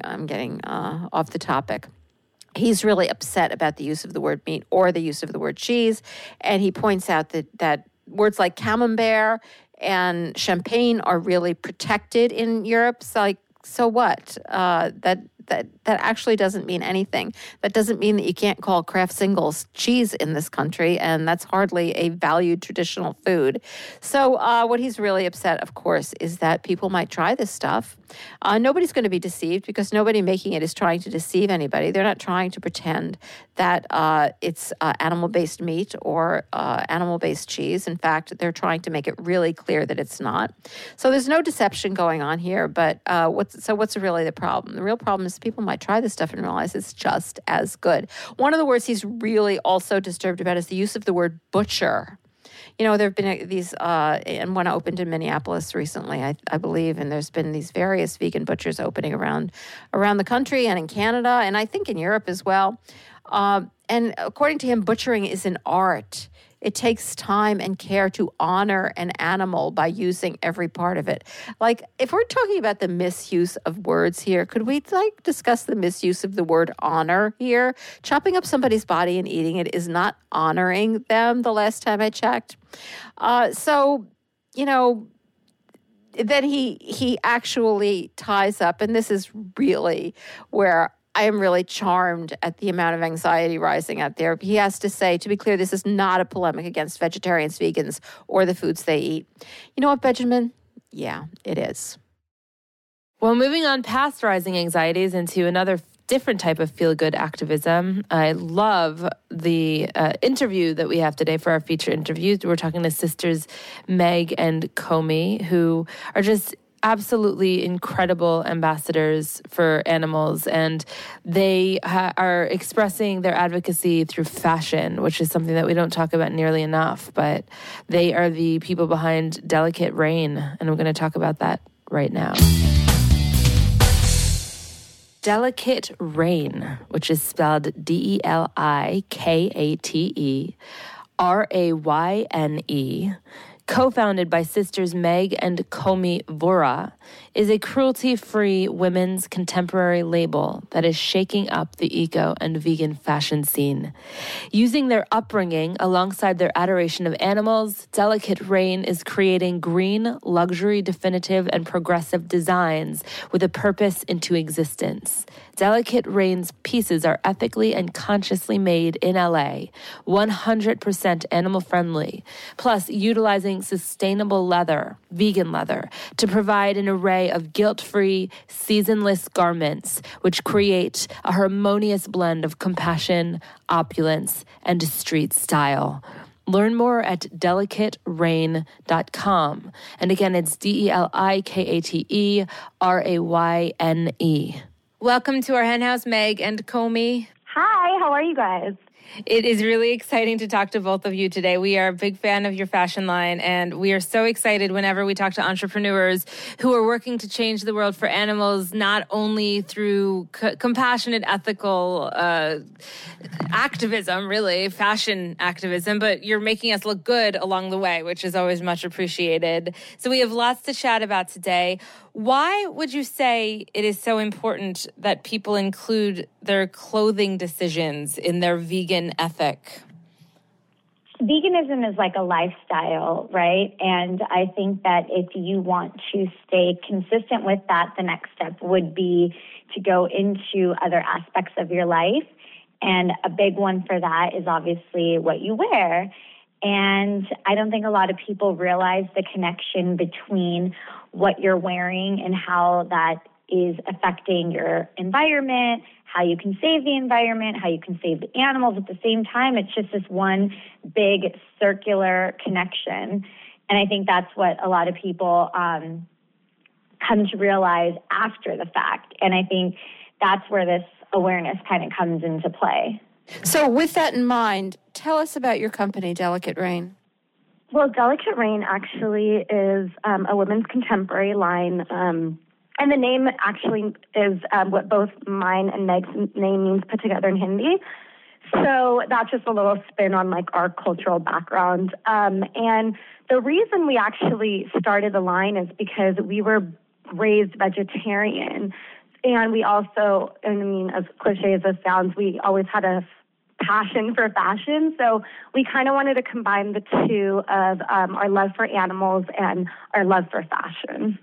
off the topic. He's really upset about the use of the word meat or the use of the word cheese, and he points out that words like camembert and champagne are really protected in Europe. So what? That actually doesn't mean anything. That doesn't mean that you can't call Kraft Singles cheese in this country, and that's hardly a valued traditional food. So what he's really upset, of course, is that people might try this stuff. Nobody's going to be deceived because nobody making it is trying to deceive anybody. They're not trying to pretend that it's animal-based meat or animal-based cheese. In fact, they're trying to make it really clear that it's not. So there's no deception going on here, but what's really the problem? The real problem is people might try this stuff and realize it's just as good. One of the words he's really also disturbed about is the use of the word butcher. There have been these, and one opened in Minneapolis recently, I believe, and there's been these various vegan butchers opening around the country and in Canada, and I think in Europe as well. And according to him, butchering is an art. It takes time and care to honor an animal by using every part of it. Like, if we're talking about the misuse of words here, could we discuss the misuse of the word honor here? Chopping up somebody's body and eating it is not honoring them, the last time I checked. Then he actually ties up, and this is really where I am really charmed at the amount of anxiety rising out there. He has to say, to be clear, this is not a polemic against vegetarians, vegans, or the foods they eat. You know what, Benjamin? Yeah, it is. Well, moving on past rising anxieties into another different type of feel-good activism. I love the interview that we have today for our feature interview. We're talking to sisters Meg and Comey, who are just absolutely incredible ambassadors for animals, and they are expressing their advocacy through fashion, which is something that we don't talk about nearly enough, but they are the people behind Delicate Rain, and I'm going to talk about that right now. Delicate Rain, which is spelled DelikatERayne, co-founded by sisters Meg and Comey Vora, is a cruelty-free women's contemporary label that is shaking up the eco and vegan fashion scene. Using their upbringing alongside their adoration of animals, Delicate Rain is creating green, luxury, definitive, and progressive designs with a purpose into existence. Delicate Rain's pieces are ethically and consciously made in LA, 100% animal-friendly, plus utilizing sustainable leather, vegan leather, to provide an array of guilt-free, seasonless garments, which create a harmonious blend of compassion, opulence, and street style. Learn more at delicaterain.com. And again, it's DELIKATERAYNE. Welcome to our hen house, Meg and Comey. Hi, how are you guys? It is really exciting to talk to both of you today. We are a big fan of your fashion line, and we are so excited whenever we talk to entrepreneurs who are working to change the world for animals, not only through compassionate, ethical activism, really, fashion activism, but you're making us look good along the way, which is always much appreciated. So we have lots to chat about today. Why would you say it is so important that people include their clothing decisions in their vegan ethic? Veganism is like a lifestyle, right? And I think that if you want to stay consistent with that, the next step would be to go into other aspects of your life. And a big one for that is obviously what you wear. And I don't think a lot of people realize the connection between what you're wearing and how that is affecting your environment, how you can save the environment, how you can save the animals. At the same time, it's just this one big circular connection. And I think that's what a lot of people come to realize after the fact. And I think that's where this awareness kind of comes into play. So with that in mind, tell us about your company, Delicate Rain. Well, Delicate Rain actually is a women's contemporary line. And the name actually is what both mine and Meg's name means put together in Hindi. So that's just a little spin on like our cultural background. And the reason we actually started the line is because we were raised vegetarian. And we also, I mean, as cliche as this sounds, we always had a passion for fashion. So we kind of wanted to combine the two of our love for animals and our love for fashion.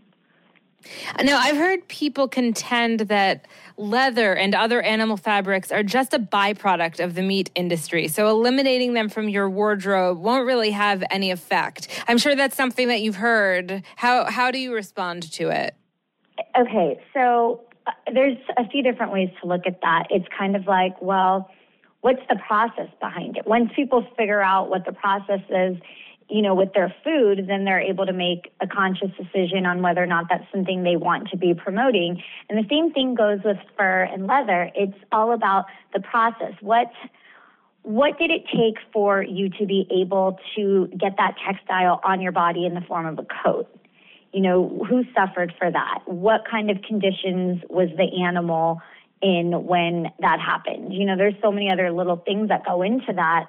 Now, I've heard people contend that leather and other animal fabrics are just a byproduct of the meat industry. So eliminating them from your wardrobe won't really have any effect. I'm sure that's something that you've heard. How do you respond to it? Okay, so there's a few different ways to look at that. It's kind of like, well, what's the process behind it? Once people figure out what the process is, with their food, then they're able to make a conscious decision on whether or not that's something they want to be promoting. And the same thing goes with fur and leather. It's all about the process. What did it take for you to be able to get that textile on your body in the form of a coat? Who suffered for that? What kind of conditions was the animal in when that happened? There's so many other little things that go into that.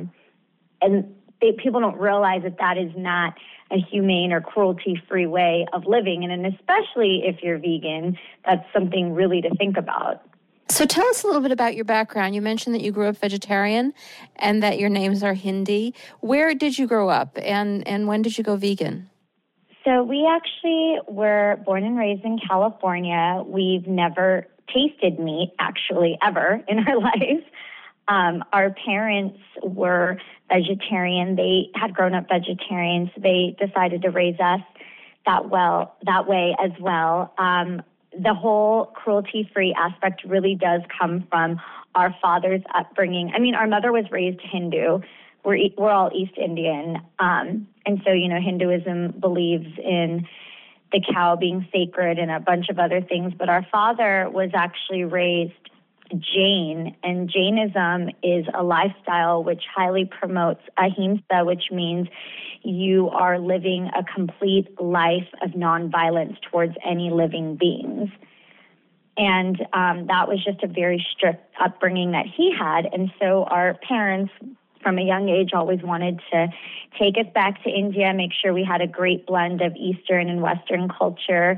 And people don't realize that is not a humane or cruelty-free way of living. And especially if you're vegan, that's something really to think about. So tell us a little bit about your background. You mentioned that you grew up vegetarian and that your names are Hindi. Where did you grow up and when did you go vegan? So we actually were born and raised in California. We've never tasted meat, actually, ever in our life. Our parents were vegetarian. They had grown up vegetarians. They decided to raise us that way as well. The whole cruelty-free aspect really does come from our father's upbringing. I mean, our mother was raised Hindu. We're all East Indian. And so, Hinduism believes in the cow being sacred and a bunch of other things. But our father was actually raised Jain, and Jainism is a lifestyle which highly promotes ahimsa, which means you are living a complete life of nonviolence towards any living beings. And that was just a very strict upbringing that he had. And so our parents, from a young age, always wanted to take us back to India, make sure we had a great blend of Eastern and Western culture.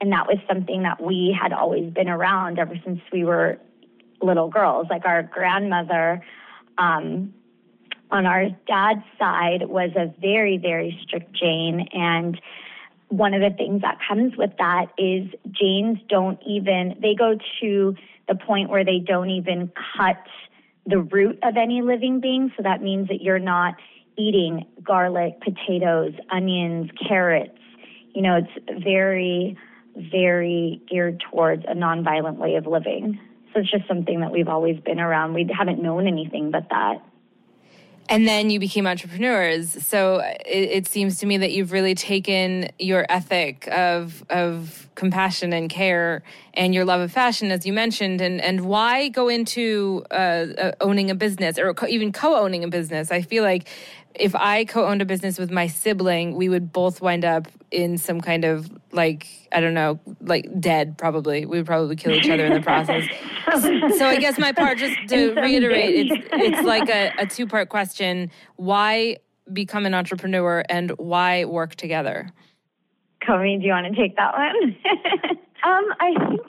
And that was something that we had always been around ever since we were little girls. Like our grandmother, on our dad's side, was a very, very strict Jain. And one of the things that comes with that is Jains they go to the point where they don't even cut the root of any living being. So that means that you're not eating garlic, potatoes, onions, carrots. It's very, very geared towards a nonviolent way of living. So it's just something that we've always been around. We haven't known anything but that. And then you became entrepreneurs. So it seems to me that you've really taken your ethic of compassion and care and your love of fashion, as you mentioned, and why go into owning a business or even co-owning a business? I feel like if I co-owned a business with my sibling, we would both wind up in some kind of, dead, probably. We would probably kill each other in the process. So I guess my part, just to reiterate, it's like a two-part question. Why become an entrepreneur and why work together? Comey, do you want to take that one? I think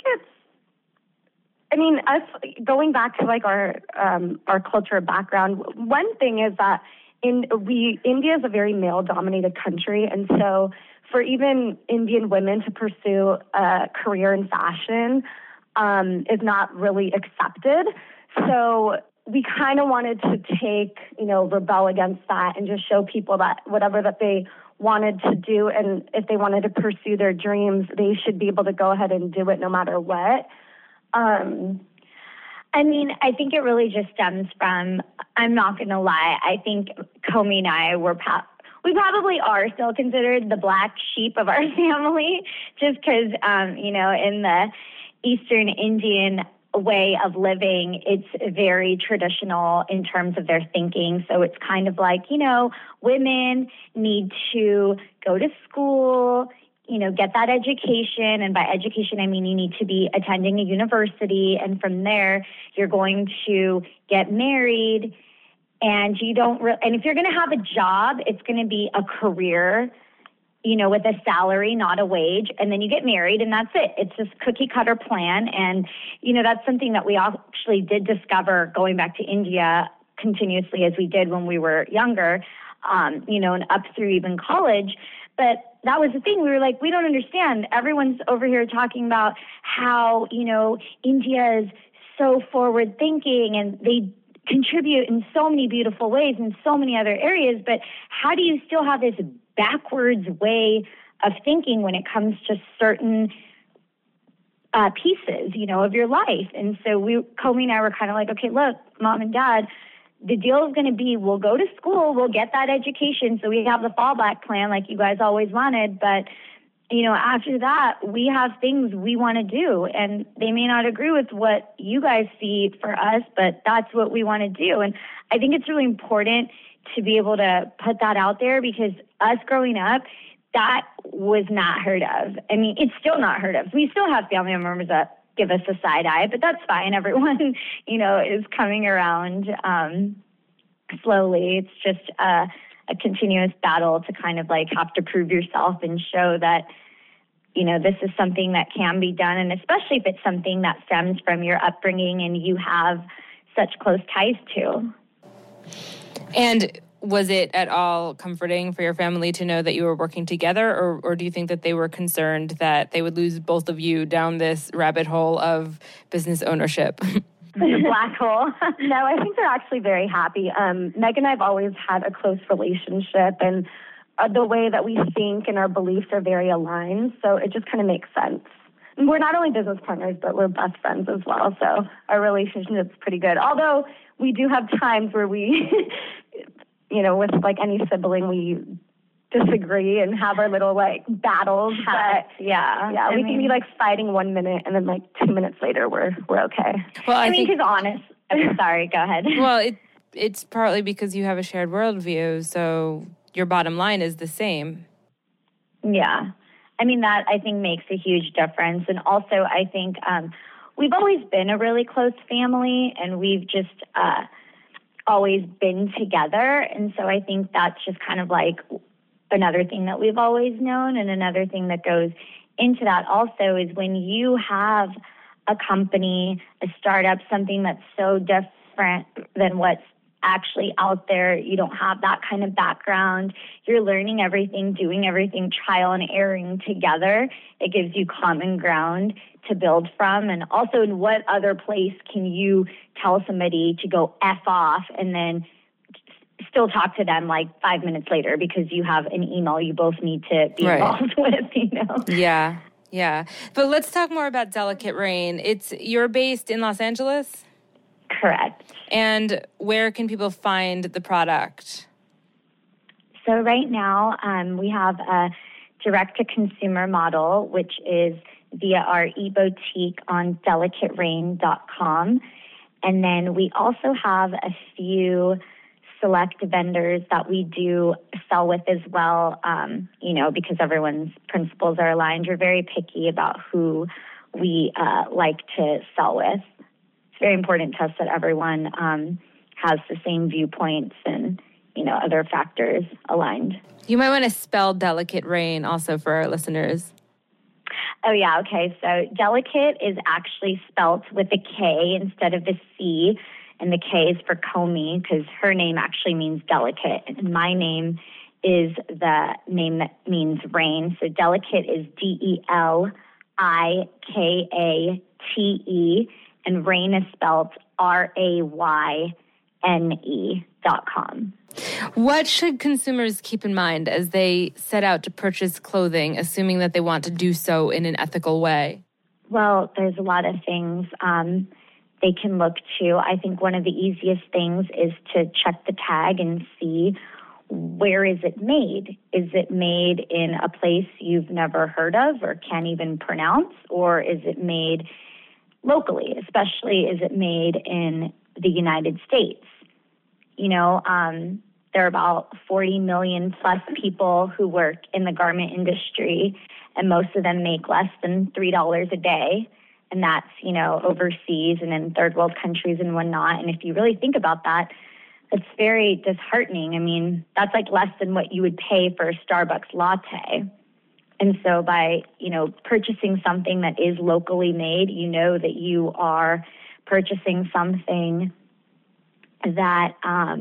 us going back to our culture background, one thing is that India is a very male-dominated country, and so for even Indian women to pursue a career in fashion is not really accepted. So we kind of wanted to rebel against that and just show people that whatever that they wanted to do, and if they wanted to pursue their dreams, they should be able to go ahead and do it no matter what. I think it really just stems from, I'm not going to lie, I think Comey and I we probably are still considered the black sheep of our family, just because, in the Eastern Indian way of living, it's very traditional in terms of their thinking. So it's kind of like, women need to go to school, get that education. And by education, I mean you need to be attending a university. And from there, you're going to get married. And and if you're going to have a job, it's going to be a career, with a salary, not a wage. And then you get married and that's it. It's this cookie cutter plan. And, that's something that we actually did discover going back to India continuously as we did when we were younger, and up through even college. But that was the thing. We were like, we don't understand. Everyone's over here talking about how, India is so forward thinking and they contribute in so many beautiful ways in so many other areas. But how do you still have this backwards way of thinking when it comes to certain pieces, of your life? And so Comey and I were kind of like, okay, look, Mom and Dad, the deal is going to be, we'll go to school, we'll get that education, so we have the fallback plan like you guys always wanted. But, after that, we have things we want to do. And they may not agree with what you guys see for us, but that's what we want to do. And I think it's really important to be able to put that out there, because us growing up, that was not heard of. It's still not heard of. We still have family members that give us a side eye, but that's fine. Everyone, is coming around slowly. It's just a continuous battle to kind of have to prove yourself and show that, this is something that can be done. And especially if it's something that stems from your upbringing and you have such close ties to. And was it at all comforting for your family to know that you were working together, or do you think that they were concerned that they would lose both of you down this rabbit hole of business ownership? The black hole. No, I think they're actually very happy. Meg and I have always had a close relationship, and the way that we think and our beliefs are very aligned, so it just kind of makes sense. And we're not only business partners, but we're best friends as well, so our relationship is pretty good. Although we do have times where we, with any sibling, we disagree and have our little battles. But yeah, we can be fighting 1 minute and then 2 minutes later we're okay. Well, I think he's honest. Sorry, go ahead. Well, it's partly because you have a shared worldview, so your bottom line is the same. Yeah, that I think makes a huge difference, and also I think we've always been a really close family, and we've just always been together, and so I think that's just kind of another thing that we've always known, and another thing that goes into that also is when you have a company, a startup, something that's so different than what's actually out there, you don't have that kind of background, you're learning everything, doing everything, trial and erroring together. It gives you common ground to build from. And also, in what other place can you tell somebody to go F off and then still talk to them like 5 minutes later because you have an email you both need to be involved with, you know? Yeah, yeah. But let's talk more about Delicate Rain. You're based in Los Angeles? Correct. And where can people find the product? So right now, we have a direct-to-consumer model, which is via our e-boutique on delicaterain.com. And then we also have a few select vendors that we do sell with as well, because everyone's principles are aligned. We're very picky about who we like to sell with. It's very important to us that everyone has the same viewpoints and, other factors aligned. You might want to spell Delicate Rain also for our listeners. Oh, yeah. Okay. So Delicate is actually spelt with a K instead of a C, and the K is for Comey because her name actually means delicate, and my name is the name that means rain. So Delicate is DELIKATE, and Rain is spelled RAYNE.com. What should consumers keep in mind as they set out to purchase clothing, assuming that they want to do so in an ethical way? Well, there's a lot of things they can look to. I think one of the easiest things is to check the tag and see, where is it made? Is it made in a place you've never heard of or can't even pronounce? Or is it made locally? Especially, is it made in the United States? There are about 40 million plus people who work in the garment industry, and most of them make less than $3 a day. And that's, overseas and in third world countries and whatnot. And if you really think about that, it's very disheartening. I mean, that's like less than what you would pay for a Starbucks latte. And so by, purchasing something that is locally made, that you are purchasing something that,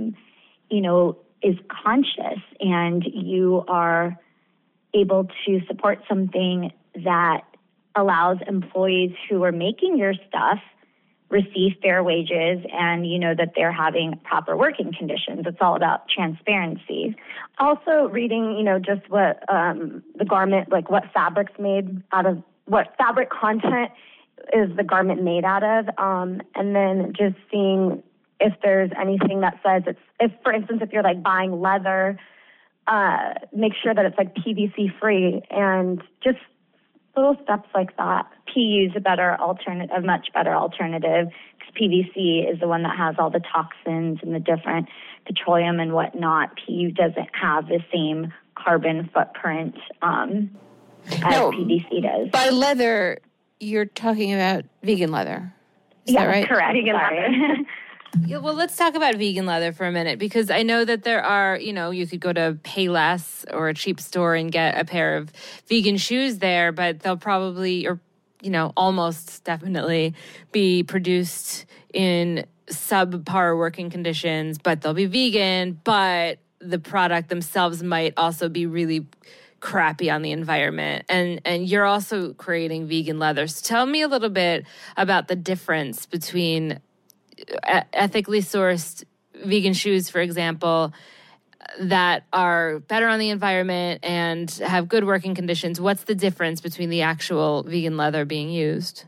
is conscious, and you are able to support something that allows employees who are making your stuff receive fair wages and that they're having proper working conditions. It's all about transparency. Also reading, just what the garment, like what fabric's made out of, what fabric content is the garment made out of, and then just seeing if there's anything that says for instance, if you're like buying leather, make sure that it's like PVC free, and just little steps like that. PU is a much better alternative, because PVC is the one that has all the toxins and the different petroleum and whatnot. PU doesn't have the same carbon footprint as PVC does. By leather, you're talking about vegan leather. Is that right? Correct. Vegan leather. Yeah, well, let's talk about vegan leather for a minute, because I know that there are, you could go to Payless or a cheap store and get a pair of vegan shoes there, but they'll probably, or, almost definitely be produced in subpar working conditions, but they'll be vegan, but the product themselves might also be really crappy on the environment. And you're also creating vegan leather. So tell me a little bit about the difference between ethically sourced vegan shoes, for example, that are better on the environment and have good working conditions. What's the difference between the actual vegan leather being used?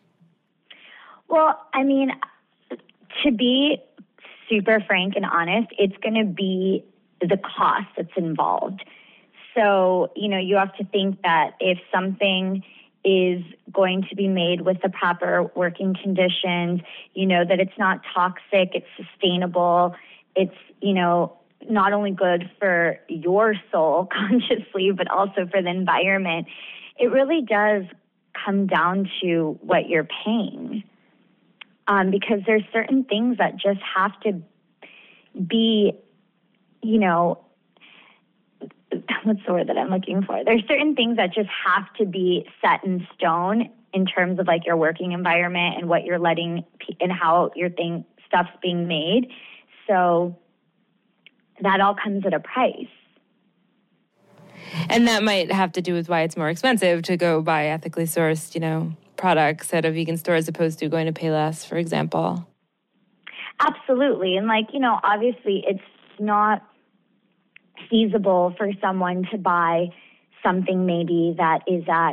Well, I mean, to be super frank and honest, it's going to be the cost that's involved. So, you have to think that if something is going to be made with the proper working conditions, that it's not toxic, it's sustainable, it's, not only good for your soul consciously, but also for the environment. It really does come down to what you're paying. Because there's certain things that just have to be, what's the word that I'm looking for? There's certain things that just have to be set in stone in terms of like your working environment and what you're letting and how your stuff's being made. So that all comes at a price. And that might have to do with why it's more expensive to go buy ethically sourced, products at a vegan store as opposed to going to Payless, for example. Absolutely. And obviously it's not feasible for someone to buy something maybe that is at,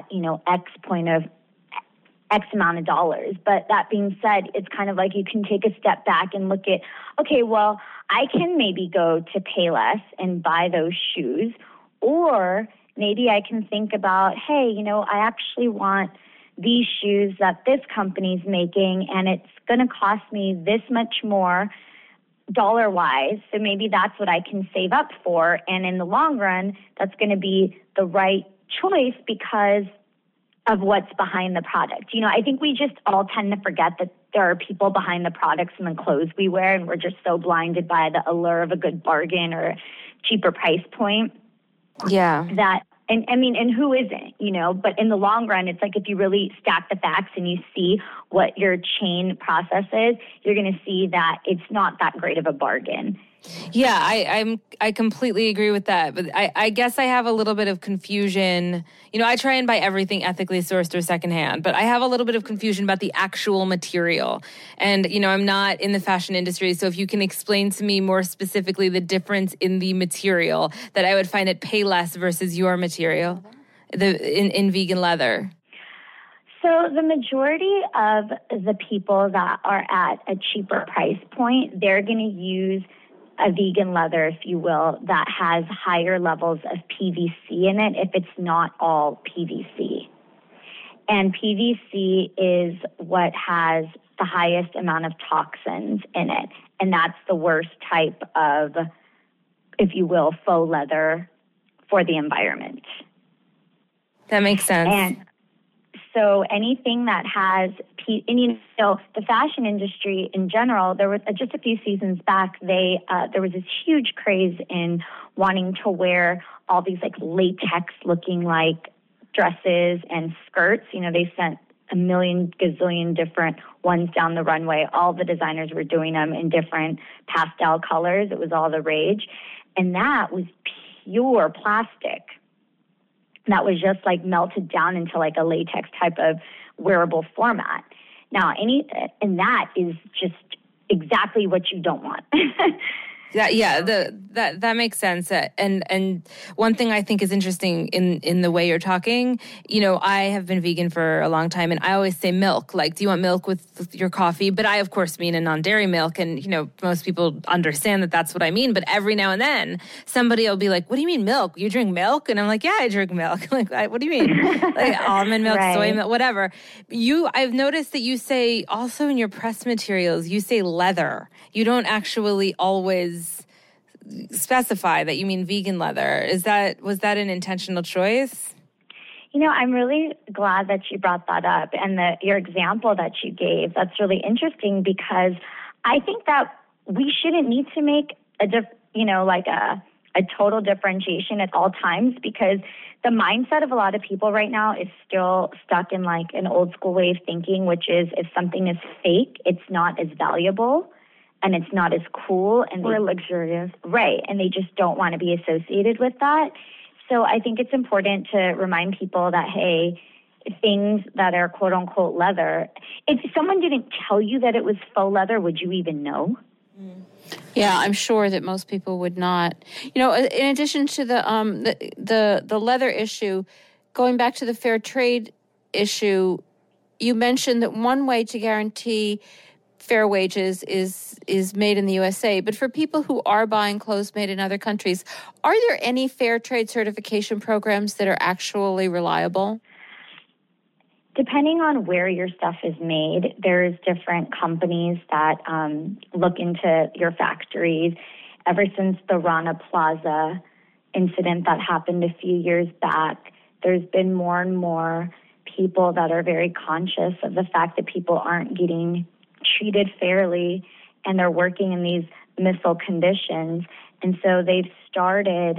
X amount of dollars. But that being said, it's kind of like you can take a step back and look at, okay, well, I can maybe go to Payless and buy those shoes, or maybe I can think about, hey, I actually want these shoes that this company's making, and it's going to cost me this much more dollar-wise, so maybe that's what I can save up for. And in the long run, that's going to be the right choice because of what's behind the product. I think we just all tend to forget that there are people behind the products and the clothes we wear, and we're just so blinded by the allure of a good bargain or a cheaper price point. Yeah. And who isn't, but in the long run, it's like if you really stack the facts and you see what your chain process is, you're going to see that it's not that great of a bargain. Yeah, I completely agree with that. But I guess I have a little bit of confusion. I try and buy everything ethically sourced or secondhand, but I have a little bit of confusion about the actual material. And, I'm not in the fashion industry, so if you can explain to me more specifically the difference in the material that I would find at Payless versus your material in vegan leather. So the majority of the people that are at a cheaper price point, they're going to use a vegan leather, if you will, that has higher levels of PVC in it if it's not all PVC. And PVC is what has the highest amount of toxins in it. And that's the worst type of, if you will, faux leather for the environment. That makes sense. And so anything that has, the fashion industry in general, there was just a few seasons back, there was this huge craze in wanting to wear all these like latex looking like dresses and skirts. They sent a million gazillion different ones down the runway. All the designers were doing them in different pastel colors. It was all the rage. And that was pure plastic. That was just like melted down into like a latex type of wearable format. Now, that is just exactly what you don't want. That makes sense. And one thing I think is interesting in the way you're talking, I have been vegan for a long time, and I always say milk. Like, do you want milk with your coffee? But I, of course, mean a non-dairy milk. And, most people understand that that's what I mean. But every now and then, somebody will be like, what do you mean milk? You drink milk? And I'm like, yeah, I drink milk. Like, what do you mean? Like almond milk, right. Soy milk, whatever. I've noticed that you say, also in your press materials, you say leather. You don't actually always specify that you mean vegan leather. Was that an intentional choice? I'm really glad that you brought that up, and your example that you gave, that's really interesting, because I think that we shouldn't need to make a total differentiation at all times, because the mindset of a lot of people right now is still stuck in like an old school way of thinking, which is if something is fake, it's not as valuable. And it's not as cool and or luxurious. Right. And they just don't want to be associated with that. So I think it's important to remind people that, hey, things that are quote unquote leather, if someone didn't tell you that it was faux leather, would you even know? Yeah, I'm sure that most people would not. In addition to the leather issue, going back to the fair trade issue, you mentioned that one way to guarantee fair wages is made in the USA. But for people who are buying clothes made in other countries, are there any fair trade certification programs that are actually reliable? Depending on where your stuff is made, there's different companies that look into your factories. Ever since the Rana Plaza incident that happened a few years back, there's been more and more people that are very conscious of the fact that people aren't getting treated fairly, and they're working in these missile conditions. And so they've started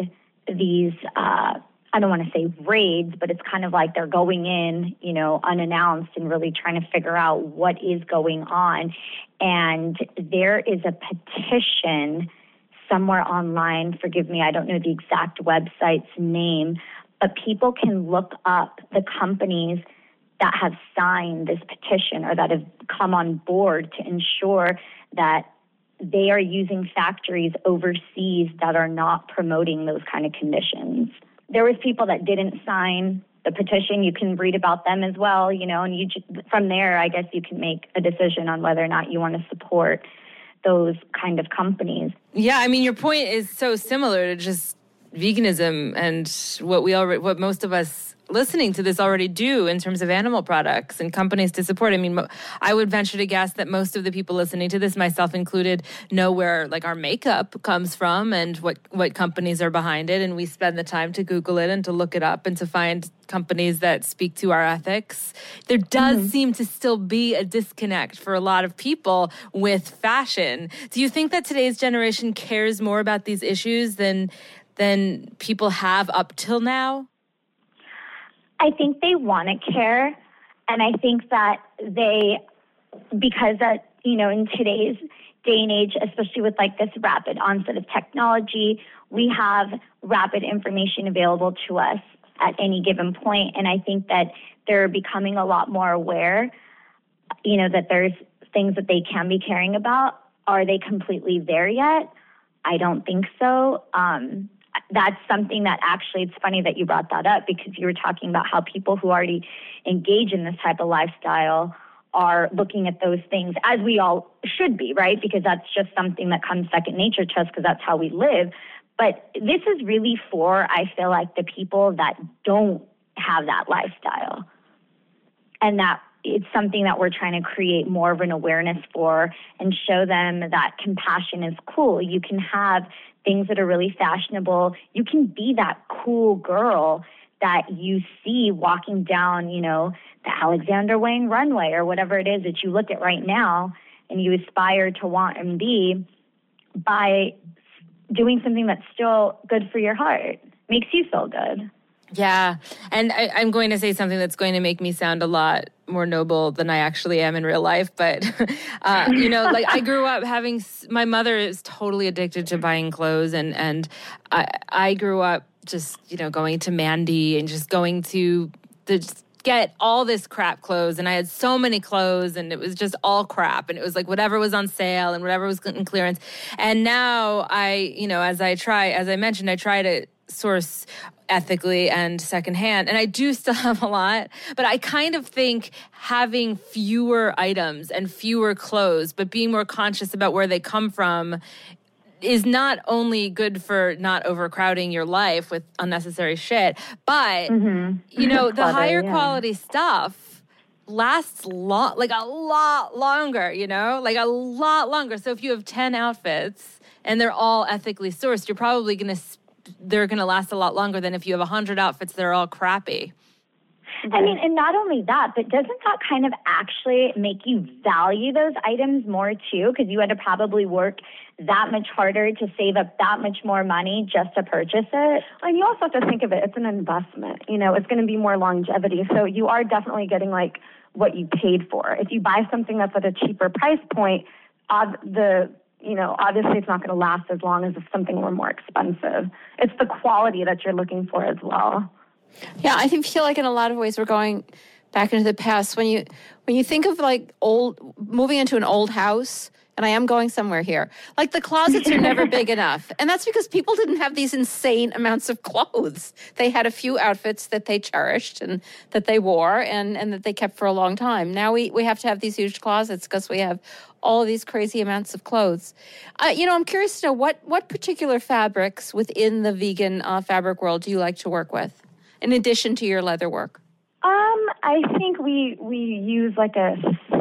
these, I don't want to say raids, but it's kind of like they're going in, unannounced and really trying to figure out what is going on. And there is a petition somewhere online, forgive me, I don't know the exact website's name, but people can look up the companies that have signed this petition or that have come on board to ensure that they are using factories overseas that are not promoting those kind of conditions. There was people that didn't sign the petition. You can read about them as well, and from there, I guess you can make a decision on whether or not you want to support those kind of companies. Yeah, I mean, your point is so similar to just veganism and what most of us listening to this already do in terms of animal products and companies to support. I mean, I would venture to guess that most of the people listening to this, myself included, know where like our makeup comes from and what companies are behind it. And we spend the time to Google it and to look it up and to find companies that speak to our ethics. There does seem to still be a disconnect for a lot of people with fashion. Do you think that today's generation cares more about these issues than people have up till now? I think they want to care, and I think that because in today's day and age, especially with like this rapid onset of technology, we have rapid information available to us at any given point, and I think that they're becoming a lot more aware, that there's things that they can be caring about. Are they completely there yet? I don't think so. That's something that actually, it's funny that you brought that up because you were talking about how people who already engage in this type of lifestyle are looking at those things, as we all should be, right? Because that's just something that comes second nature to us because that's how we live. But this is really for, I feel like, the people that don't have that lifestyle. And that it's something that we're trying to create more of an awareness for and show them that compassion is cool. You can have things that are really fashionable. You can be that cool girl that you see walking down, the Alexander Wang runway or whatever it is that you look at right now and you aspire to want and be by doing something that's still good for your heart, makes you feel good. Yeah. And I'm going to say something that's going to make me sound a lot more noble than I actually am in real life. But, like I grew up my mother is totally addicted to buying clothes. And I grew up just, going to Mandy and just going to get all this crap clothes. And I had so many clothes and it was just all crap. And it was like whatever was on sale and whatever was in clearance. And now as I mentioned, I try to source ethically and secondhand. And I do still have a lot, but I kind of think having fewer items and fewer clothes, but being more conscious about where they come from is not only good for not overcrowding your life with unnecessary shit, but, the higher quality stuff lasts a lot longer, a lot longer. So if you have 10 outfits and they're all ethically sourced, you're probably they're going to last a lot longer than if you have 100 outfits that are all crappy. I mean, and not only that, but doesn't that kind of actually make you value those items more too? Because you had to probably work that much harder to save up that much more money just to purchase it. And you also have to think of it, it's an investment. It's going to be more longevity. So you are definitely getting like what you paid for. If you buy something that's at a cheaper price point, obviously it's not going to last as long as if something were more expensive. It's the quality that you're looking for as well. Yeah, I feel like in a lot of ways we're going back into the past. When you think of like moving into an old house, and I am going somewhere here, like the closets are never big enough. And that's because people didn't have these insane amounts of clothes. They had a few outfits that they cherished and that they wore and that they kept for a long time. Now we have to have these huge closets because we have all of these crazy amounts of clothes. I'm curious to know what particular fabrics within the vegan fabric world do you like to work with, in addition to your leather work? I think we use like a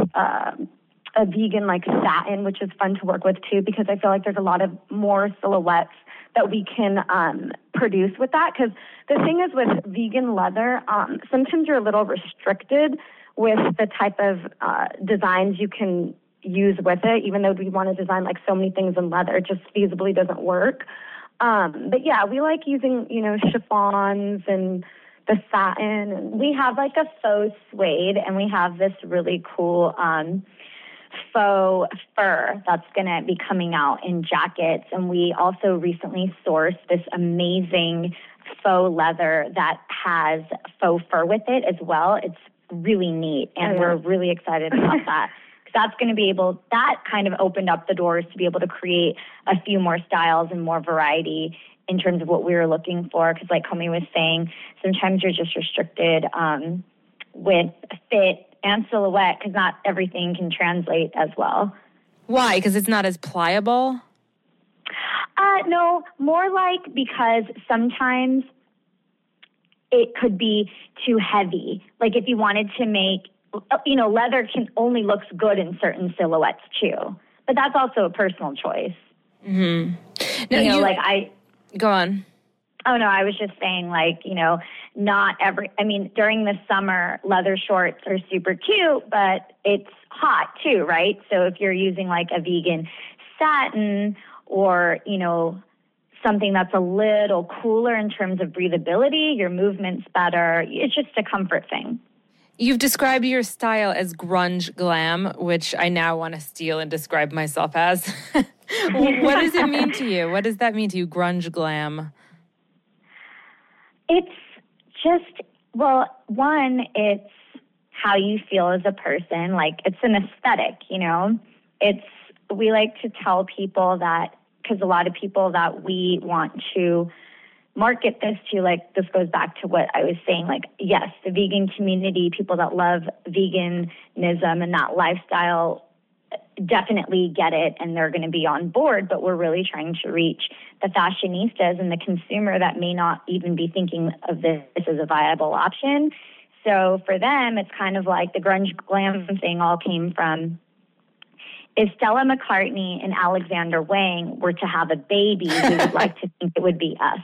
vegan like satin, which is fun to work with too, because I feel like there's a lot of more silhouettes that we can produce with that. Because the thing is with vegan leather, sometimes you're a little restricted with the type of designs you can use with it, even though we want to design like so many things in leather, it just feasibly doesn't work. But yeah, we like using, chiffons and the satin. And we have like a faux suede, and we have this really cool faux fur that's going to be coming out in jackets. And we also recently sourced this amazing faux leather that has faux fur with it as well. It's really neat, and we're really excited about that. That's going to be that kind of opened up the doors to be able to create a few more styles and more variety in terms of what we were looking for. Because like Comey was saying, sometimes you're just restricted with fit and silhouette because not everything can translate as well. Why? Because it's not as pliable? No, more like because sometimes it could be too heavy. Like if you wanted to make, leather can only looks good in certain silhouettes too. But that's also a personal choice. Mm-hmm. Go on. Oh, no, I was just saying, during the summer, leather shorts are super cute, but it's hot too, right? So if you're using like a vegan satin or, something that's a little cooler in terms of breathability, your movement's better. It's just a comfort thing. You've described your style as grunge glam, which I now want to steal and describe myself as. What does it mean to you? What does that mean to you, grunge glam? It's just, one, it's how you feel as a person. Like, it's an aesthetic, we like to tell people that, because a lot of people that we want to market this to, this goes back to what I was saying, yes, the vegan community, people that love veganism and that lifestyle definitely get it and they're going to be on board, but we're really trying to reach the fashionistas and the consumer that may not even be thinking of this as a viable option. So for them, it's kind of like the grunge glam thing all came from, if Stella McCartney and Alexander Wang were to have a baby, we would like to think it would be us.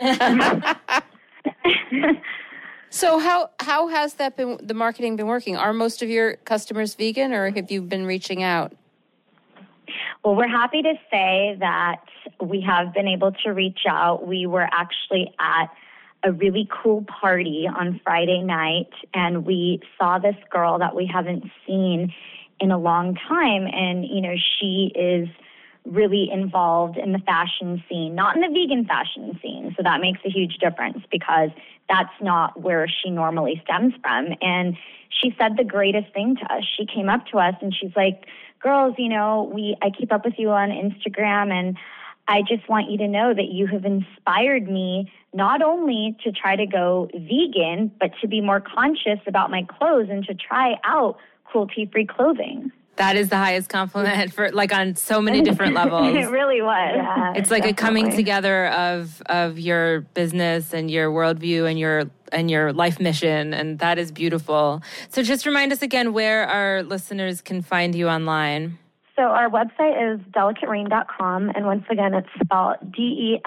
So how has that been? The marketing been working? Are most of your customers vegan, or have you been reaching out? Well, we're happy to say that we have been able to reach out. We were actually at a really cool party on Friday night, and we saw this girl that we haven't seen in a long time, and she is really involved in the fashion scene, not in the vegan fashion scene. So that makes a huge difference because that's not where she normally stems from. And she said the greatest thing to us. She came up to us and she's like, girls, I keep up with you on Instagram, and I just want you to know that you have inspired me not only to try to go vegan, but to be more conscious about my clothes and to try out cruelty-free clothing. That is the highest compliment for on so many different levels. It really was. Yeah, it's like definitely a coming together of your business and your worldview and your life mission, and that is beautiful. So just remind us again where our listeners can find you online. So our website is delicaterain.com, and once again, it's spelled DELIKATE,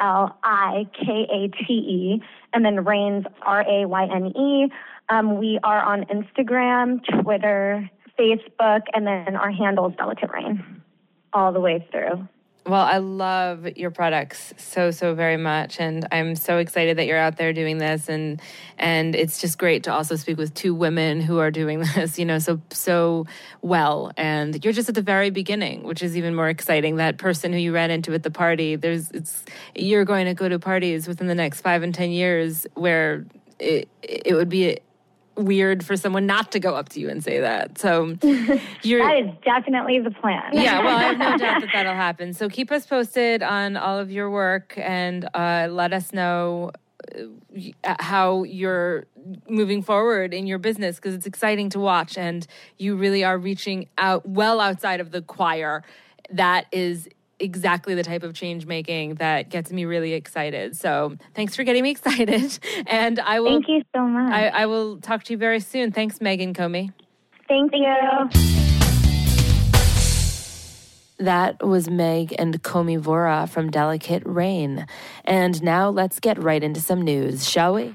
and then Rain's RAYNE. We are on Instagram, Twitter, Facebook, and then our handle is Delicate Rain all the way through. Well, I love your products so very much, and I'm so excited that you're out there doing this, and it's just great to also speak with two women who are doing this, so well. And you're just at the very beginning, which is even more exciting. That person who you ran into at the party, you're going to go to parties within the next 5 and 10 years where it would be weird for someone not to go up to you and say that. So that is definitely the plan. Yeah, well, I have no doubt that that'll happen. So keep us posted on all of your work and let us know how you're moving forward in your business, because it's exciting to watch, and you really are reaching out well outside of the choir. That is exactly the type of change making that gets me really excited. So thanks for getting me excited. And I will. Thank you so much. I will talk to you very soon. Thanks, Megan Comey. Thank you. That was Meg and Comey Vora from Delicate Rain. And now let's get right into some news, shall we?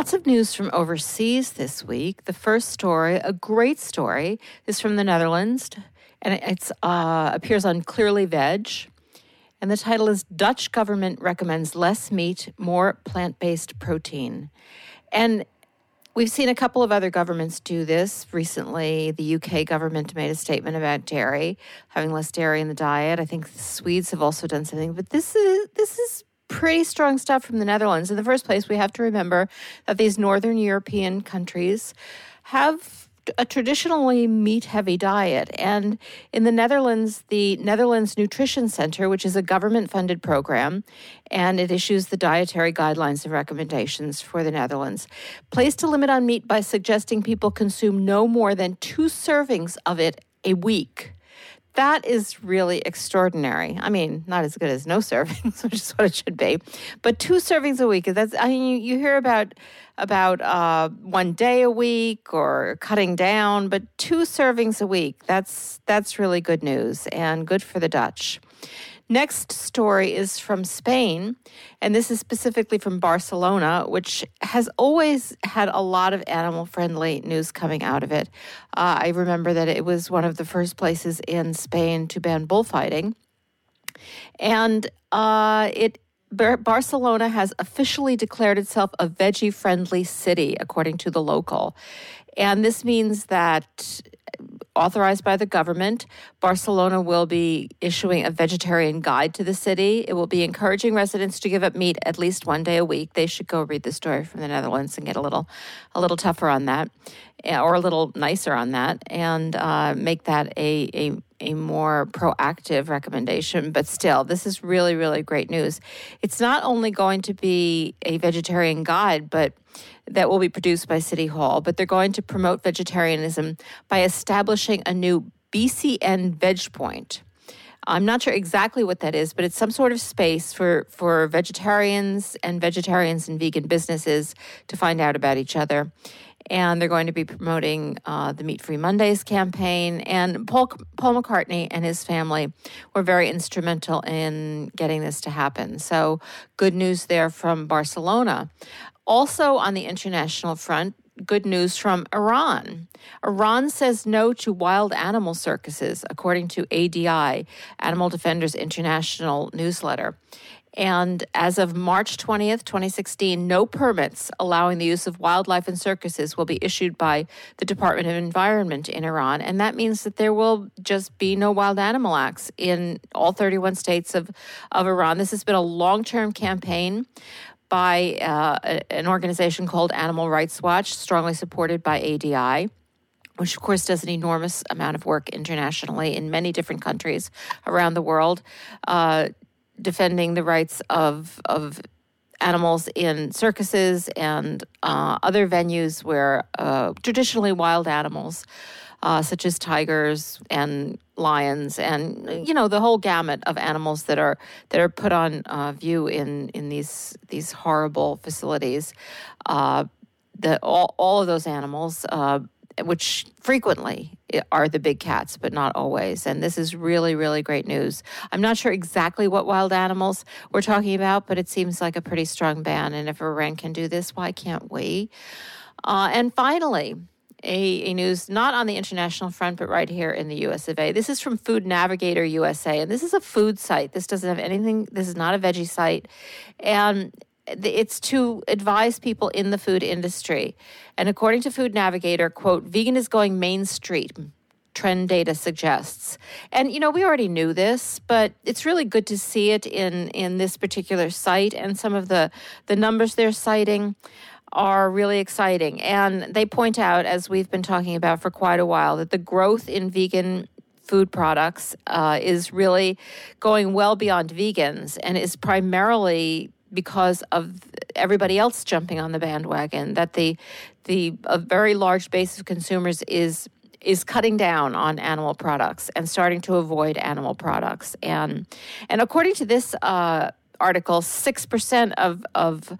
Lots of news from overseas this week. The first story, a great story, is from the Netherlands, and it appears on Clearly Veg. And the title is Dutch Government Recommends Less Meat, More Plant-Based Protein. And we've seen a couple of other governments do this recently. The UK government made a statement about dairy, having less dairy in the diet. I think the Swedes have also done something. But this is pretty strong stuff from the Netherlands. In the first place, we have to remember that these Northern European countries have a traditionally meat-heavy diet. And in the Netherlands Nutrition Center, which is a government-funded program, and it issues the dietary guidelines and recommendations for the Netherlands, placed a limit on meat by suggesting people consume no more than 2 servings of it a week. That is really extraordinary. I mean, not as good as no servings, which is what it should be, but 2 servings a week. You hear about 1 day a week or cutting down, but 2 servings a week. That's really good news and good for the Dutch. Next story is from Spain, and this is specifically from Barcelona, which has always had a lot of animal-friendly news coming out of it. I remember that it was one of the first places in Spain to ban bullfighting. And Barcelona has officially declared itself a veggie-friendly city, according to the local. And this means that, authorized by the government, Barcelona will be issuing a vegetarian guide to the city. It will be encouraging residents to give up meat at least 1 day a week. They should go read the story from the Netherlands and get a little tougher on that, or a little nicer on that, and make that a more proactive recommendation. But still, this is really, really great news. It's not only going to be a vegetarian guide, but that will be produced by City Hall, but they're going to promote vegetarianism by establishing a new BCN Veg Point. I'm not sure exactly what that is, but it's some sort of space for vegetarians and vegan businesses to find out about each other. And they're going to be promoting the Meat Free Mondays campaign. And Paul McCartney and his family were very instrumental in getting this to happen. So good news there from Barcelona. Also on the international front, good news from Iran. Iran says no to wild animal circuses, according to ADI, Animal Defenders International newsletter. And as of March 20th, 2016, no permits allowing the use of wildlife in circuses will be issued by the Department of Environment in Iran. And that means that there will just be no wild animal acts in all 31 states of Iran. This has been a long-term campaign by an organization called Animal Rights Watch, strongly supported by ADI, which, of course, does an enormous amount of work internationally in many different countries around the world, defending the rights of animals in circuses and other venues where traditionally wild animals, such as tigers and lions and, the whole gamut of animals that are put on view in these horrible facilities. All of those animals, which frequently are the big cats, but not always. And this is really, really great news. I'm not sure exactly what wild animals we're talking about, but it seems like a pretty strong ban. And if Iran can do this, why can't we? And finally, a news not on the international front, but right here in the US of A. This is from Food Navigator USA, and this is a food site. This doesn't have anything. This is not a veggie site. And it's to advise people in the food industry. And according to Food Navigator, quote, vegan is going mainstream, trend data suggests. And, we already knew this, but it's really good to see it in this particular site. And some of the numbers they're citing are really exciting. And they point out, as we've been talking about for quite a while, that the growth in vegan food products is really going well beyond vegans and is primarily because of everybody else jumping on the bandwagon, that a very large base of consumers is cutting down on animal products and starting to avoid animal products. And according to this article, 6% of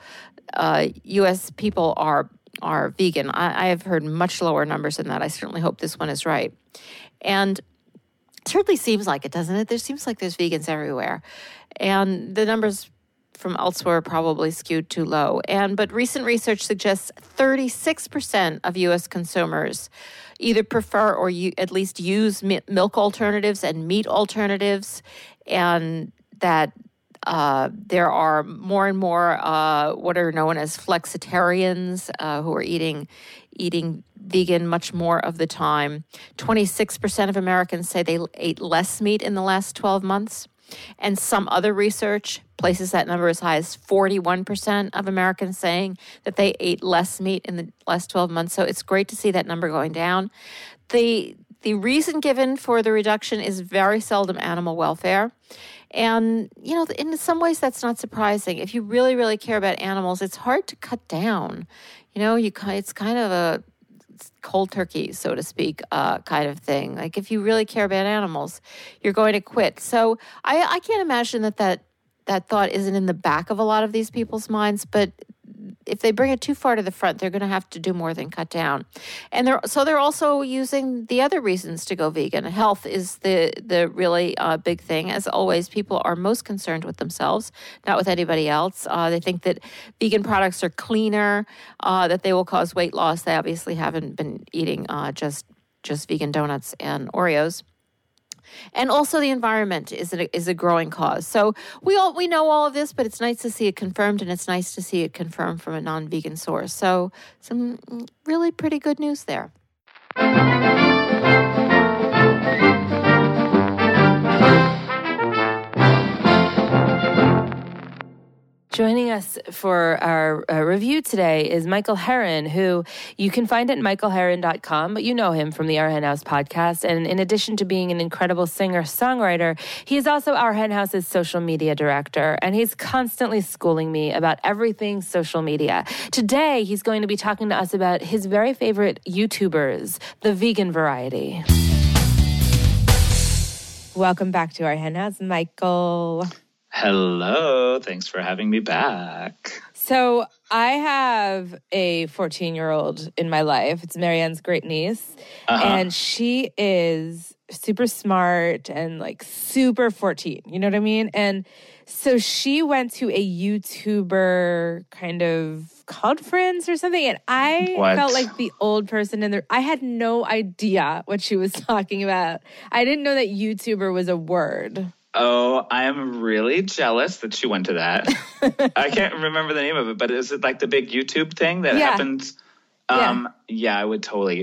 U.S. people are vegan. I have heard much lower numbers than that. I certainly hope this one is right. And it certainly seems like it, doesn't it? There seems like there's vegans everywhere. And the numbers from elsewhere probably skewed too low. But recent research suggests 36% of U.S. consumers either prefer or at least use milk alternatives and meat alternatives, and that there are more and more what are known as flexitarians who are eating vegan much more of the time. 26% of Americans say they ate less meat in the last 12 months. And some other research places that number as high as 41% of Americans saying that they ate less meat in the last 12 months. So it's great to see that number going down. The reason given for the reduction is very seldom animal welfare. And, in some ways that's not surprising. If you really, really care about animals, it's hard to cut down. It's kind of a cold turkey, so to speak, kind of thing. Like if you really care about animals, you're going to quit. So I can't imagine that thought isn't in the back of a lot of these people's minds, but if they bring it too far to the front, they're going to have to do more than cut down. And they're also using the other reasons to go vegan. Health is the really big thing. As always, people are most concerned with themselves, not with anybody else. They think that vegan products are cleaner, that they will cause weight loss. They obviously haven't been eating just vegan donuts and Oreos. And also the environment is a growing cause. So we know all of this, but it's nice to see it confirmed, and it's nice to see it confirmed from a non-vegan source. So some really pretty good news there. Joining us for our review today is Michael Herron, who you can find at michaelherron.com, but you know him from the Our Hen House podcast. And in addition to being an incredible singer-songwriter, he is also Our Hen House's social media director, and he's constantly schooling me about everything social media. Today, he's going to be talking to us about his very favorite YouTubers, the vegan variety. Welcome back to Our Hen House, Michael. Hello. Thanks for having me back. So I have a 14-year-old in my life. It's Marianne's great niece. And she is super smart and like super 14. You know what I mean? And so she went to a YouTuber kind of conference or something. And I felt like the old person in there. I had no idea what she was talking about. I didn't know that YouTuber was a word. Oh, I am really jealous that she went to that. I can't remember the name of it, but is it like the big YouTube thing that happens? Yeah, I would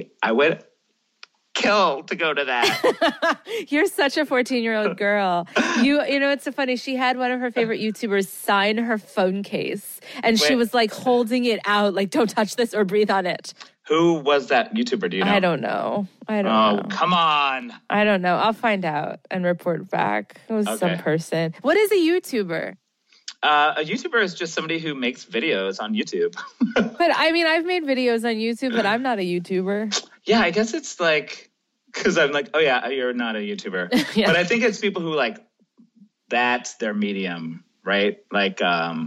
kill to go to that. You're such a 14-year-old girl. You know, it's so funny. She had one of her favorite YouTubers sign her phone case, and she was like holding it out, like, don't touch this or breathe on it. Who was that YouTuber? Do you know? I don't know. Oh, come on. I don't know. I'll find out and report back. It was some person. What is a YouTuber? A YouTuber is just somebody who makes videos on YouTube. But I mean, I've made videos on YouTube, but I'm not a YouTuber. Yeah, I guess it's like, because I'm like, oh yeah, you're not a YouTuber. Yeah. But I think it's people who like, that's their medium, right? Like,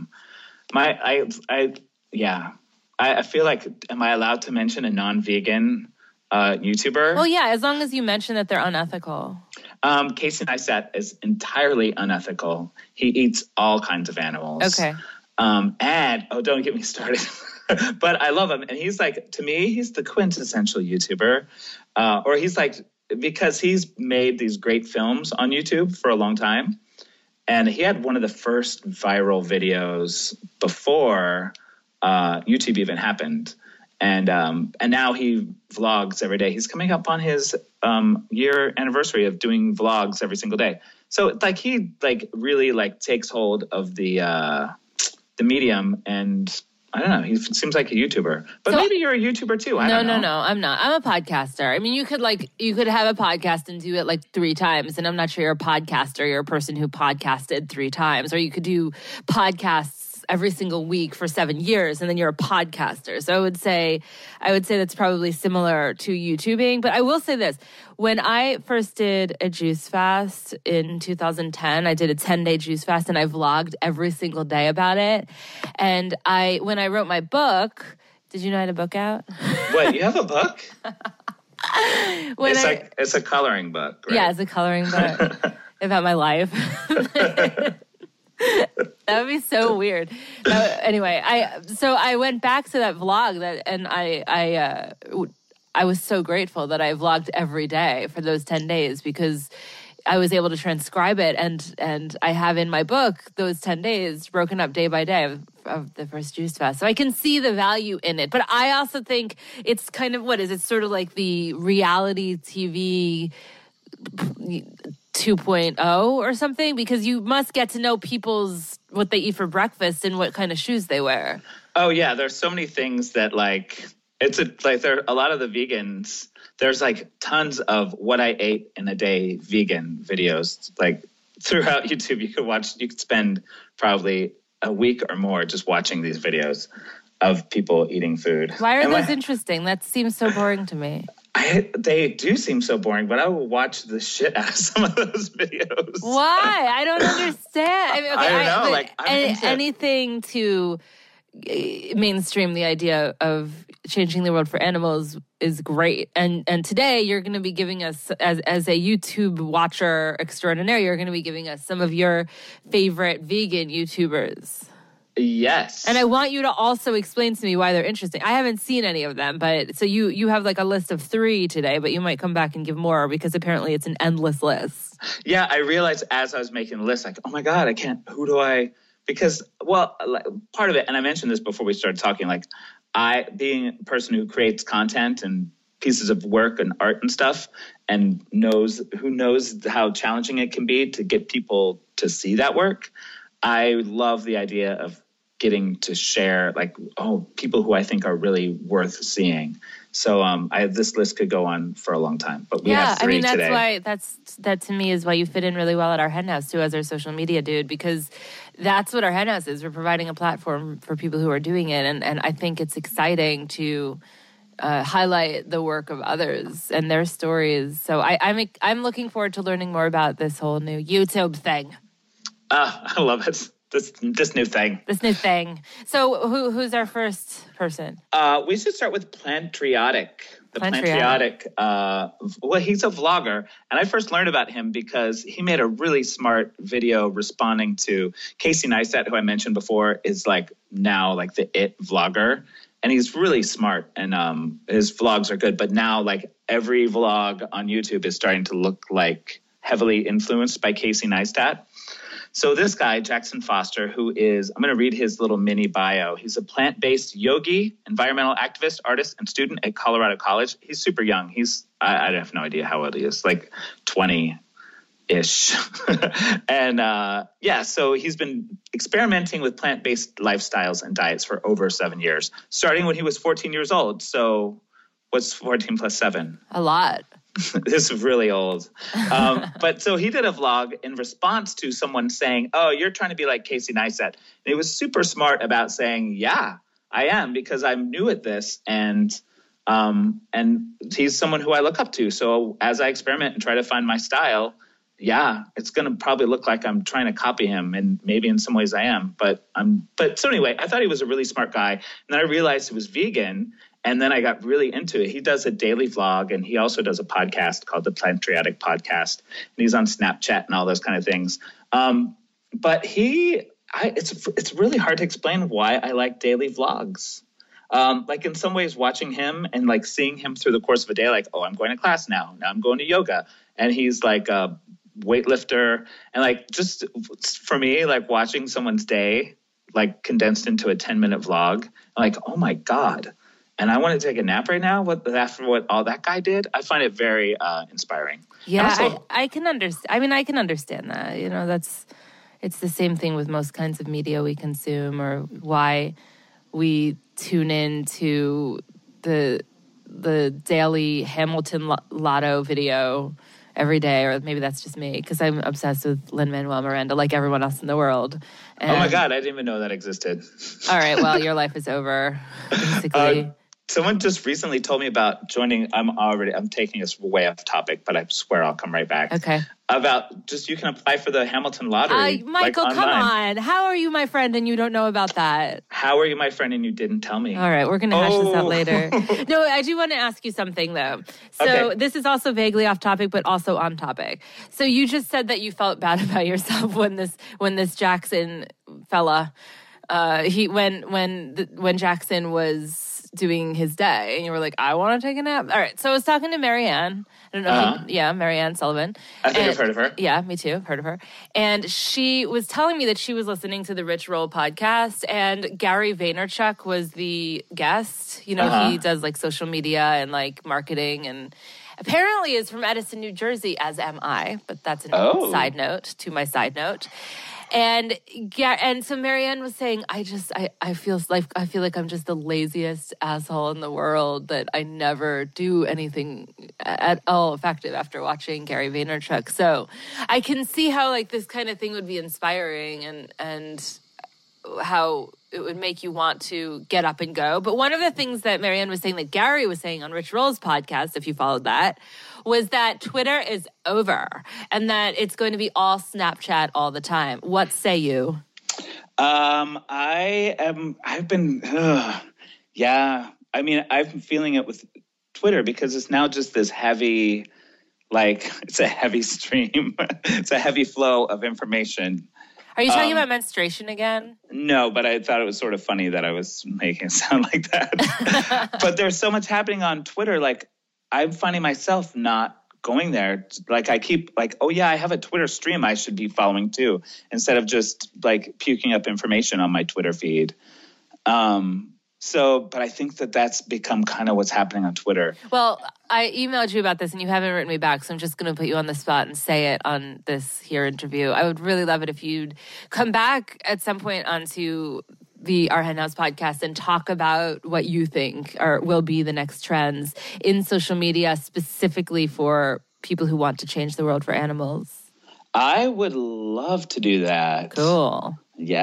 I feel like, am I allowed to mention a non-vegan YouTuber? Well, yeah, as long as you mention that they're unethical. Casey Neistat is entirely unethical. He eats all kinds of animals. Okay. And don't get me started. But I love him. And he's like, to me, he's the quintessential YouTuber. Or he's like, because he's made these great films on YouTube for a long time. And he had one of the first viral videos before YouTube even happened. And now he vlogs every day. He's coming up on his year anniversary of doing vlogs every single day. So like he like really like takes hold of the medium, and I don't know. He seems like a YouTuber, but so, maybe you're a YouTuber too. I don't know. No, I'm not. I'm a podcaster. I mean, you could have a podcast and do it like 3 times, and I'm not sure you're a podcaster. You're a person who podcasted 3 times, or you could do podcasts every single week for 7 years, and then you're a podcaster. So I would say that's probably similar to YouTubing. But I will say this. When I first did a juice fast in 2010, I did a 10-day juice fast, and I vlogged every single day about it. And when I wrote my book, did you know I had a book out? Wait, you have a book? It's a coloring book, right? Yeah, it's a coloring book about my life. That would be so weird. Anyway, I went back to that vlog and I was so grateful that I vlogged every day for those 10 days because I was able to transcribe it and I have in my book those 10 days broken up day by day of the first Juice Fest. So I can see the value in it. But I also think it's kind of, it's sort of like the reality TV 2.0 or something, because you must get to know what they eat for breakfast and what kind of shoes they wear. Oh yeah, there's so many things that there are a lot of the vegans. There's like tons of what I ate in a day vegan videos. Like throughout YouTube, you could spend probably a week or more just watching these videos of people eating food. Why are those interesting? That seems so boring to me. They do seem so boring, but I will watch the shit out of some of those videos. Why? I don't understand. I don't know. Anything to mainstream the idea of changing the world for animals is great. And today you're going to be giving us, as a YouTube watcher extraordinaire, you're going to be giving us some of your favorite vegan YouTubers. Yes. And I want you to also explain to me why they're interesting. I haven't seen any of them, but so you have like a list of 3 today, but you might come back and give more because apparently it's an endless list. Yeah, I realized as I was making the list, like, oh my God, because part of it, and I mentioned this before we started talking, like being a person who creates content and pieces of work and art and stuff and knows how challenging it can be to get people to see that work. I love the idea of getting to share people who I think are really worth seeing. So this list could go on for a long time, but we have 3 that's today. why that to me is why you fit in really well at our hen house too, as our social media dude, because that's what our hen house is. We're providing a platform for people who are doing it. And I think it's exciting to highlight the work of others and their stories. So I'm looking forward to learning more about this whole new YouTube thing. I love it. This new thing. This new thing. So who's our first person? We should start with Plantriotic. Plantriotic. He's a vlogger. And I first learned about him because he made a really smart video responding to Casey Neistat, who I mentioned before, is now the it vlogger. And he's really smart and his vlogs are good. But now every vlog on YouTube is starting to look heavily influenced by Casey Neistat. So this guy, Jackson Foster, I'm going to read his little mini bio. He's a plant-based yogi, environmental activist, artist, and student at Colorado College. He's super young. I have no idea how old he is, 20-ish. And so he's been experimenting with plant-based lifestyles and diets for over 7 years, starting when he was 14 years old. So what's 14 plus 7? A lot. This is really old. But so he did a vlog in response to someone saying, oh, you're trying to be like Casey Neistat. And he was super smart about saying, yeah, I am, because I'm new at this. And he's someone who I look up to. So as I experiment and try to find my style, it's going to probably look like I'm trying to copy him. And maybe in some ways I am. So anyway, I thought he was a really smart guy. And then I realized he was vegan. And then I got really into it. He does a daily vlog, and he also does a podcast called the Plantriotic Podcast. And he's on Snapchat and all those kind of things. But it's really hard to explain why I like daily vlogs. In some ways, watching him and seeing him through the course of a day, I'm going to class now. Now I'm going to yoga. And he's a weightlifter. And just for me, watching someone's day, condensed into a 10-minute vlog, oh my God. And I want to take a nap right now after what all that guy did. I find it very inspiring. Yeah, also, I can understand. I mean, I can understand that. It's the same thing with most kinds of media we consume, or why we tune in to the daily Hamilton Lotto video every day, or maybe that's just me because I'm obsessed with Lin-Manuel Miranda like everyone else in the world. And, oh my God, I didn't even know that existed. All right, well, your life is over, basically. Someone just recently told me about joining. I'm taking us way off topic, but I swear I'll come right back. Okay. About just you can apply for the Hamilton lottery. Michael, come on. How are you my friend and you don't know about that? How are you my friend and you didn't tell me? All right, we're going to hash this out later. No, I do want to ask you something, though. So This is also vaguely off topic, but also on topic. So you just said that you felt bad about yourself when this Jackson fella, when Jackson was doing his day, and you were like, I want to take a nap. All right, so I was talking to Marianne. I don't know Marianne Sullivan. I think I've heard of her. Yeah, me too. Heard of her. And she was telling me that she was listening to the Rich Roll podcast, and Gary Vaynerchuk was the guest. You know, he does like social media and like marketing, and apparently is from Edison, New Jersey, as am I. But that's a side note to my side note. And so Marianne was saying, I feel like I'm just the laziest asshole in the world, that I never do anything at all effective after watching Gary Vaynerchuk. So I can see how like this kind of thing would be inspiring and how it would make you want to get up and go. But one of the things that Marianne was saying, that Gary was saying on Rich Roll's podcast, if you followed that, was that Twitter is over and that it's going to be all Snapchat all the time. What say you? I've been feeling it with Twitter because it's now just this heavy, like it's a heavy stream. It's a heavy flow of information. Are you talking about menstruation again? No, but I thought it was sort of funny that I was making it sound like that. But there's so much happening on Twitter. Like, I'm finding myself not going there. Like, I keep like, oh, yeah, I have a Twitter stream I should be following too, instead of just like puking up information on my Twitter feed. But I think that that's become kind of what's happening on Twitter. Well, I emailed you about this and you haven't written me back, so I'm just going to put you on the spot and say it on this here interview. I would really love it if you'd come back at some point onto the Our Hen House podcast and talk about what you think will be the next trends in social media, specifically for people who want to change the world for animals. I would love to do that. Cool.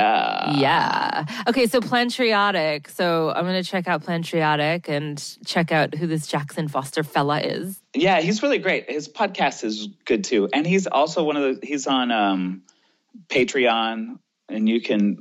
Yeah. Okay, so Plantriotic. So I'm going to check out Plantriotic and check out who this Jackson Foster fella is. Yeah, he's really great. His podcast is good too. And he's also he's on Patreon, and you can,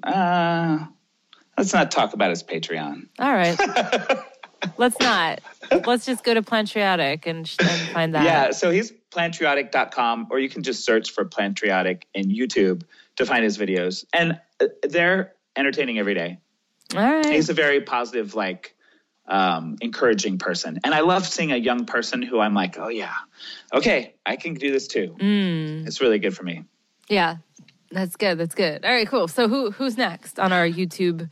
let's not talk about his Patreon. All right. Let's not. Let's just go to Plantriotic and find that. Yeah, so he's plantriotic.com, or you can just search for Plantriotic in YouTube to find his videos. And they're entertaining every day. All right. He's a very positive, like, encouraging person. And I love seeing a young person who I'm like, oh, yeah, okay, I can do this too. It's really good for me. Yeah, that's good. That's good. All right, cool. So who's next on our YouTube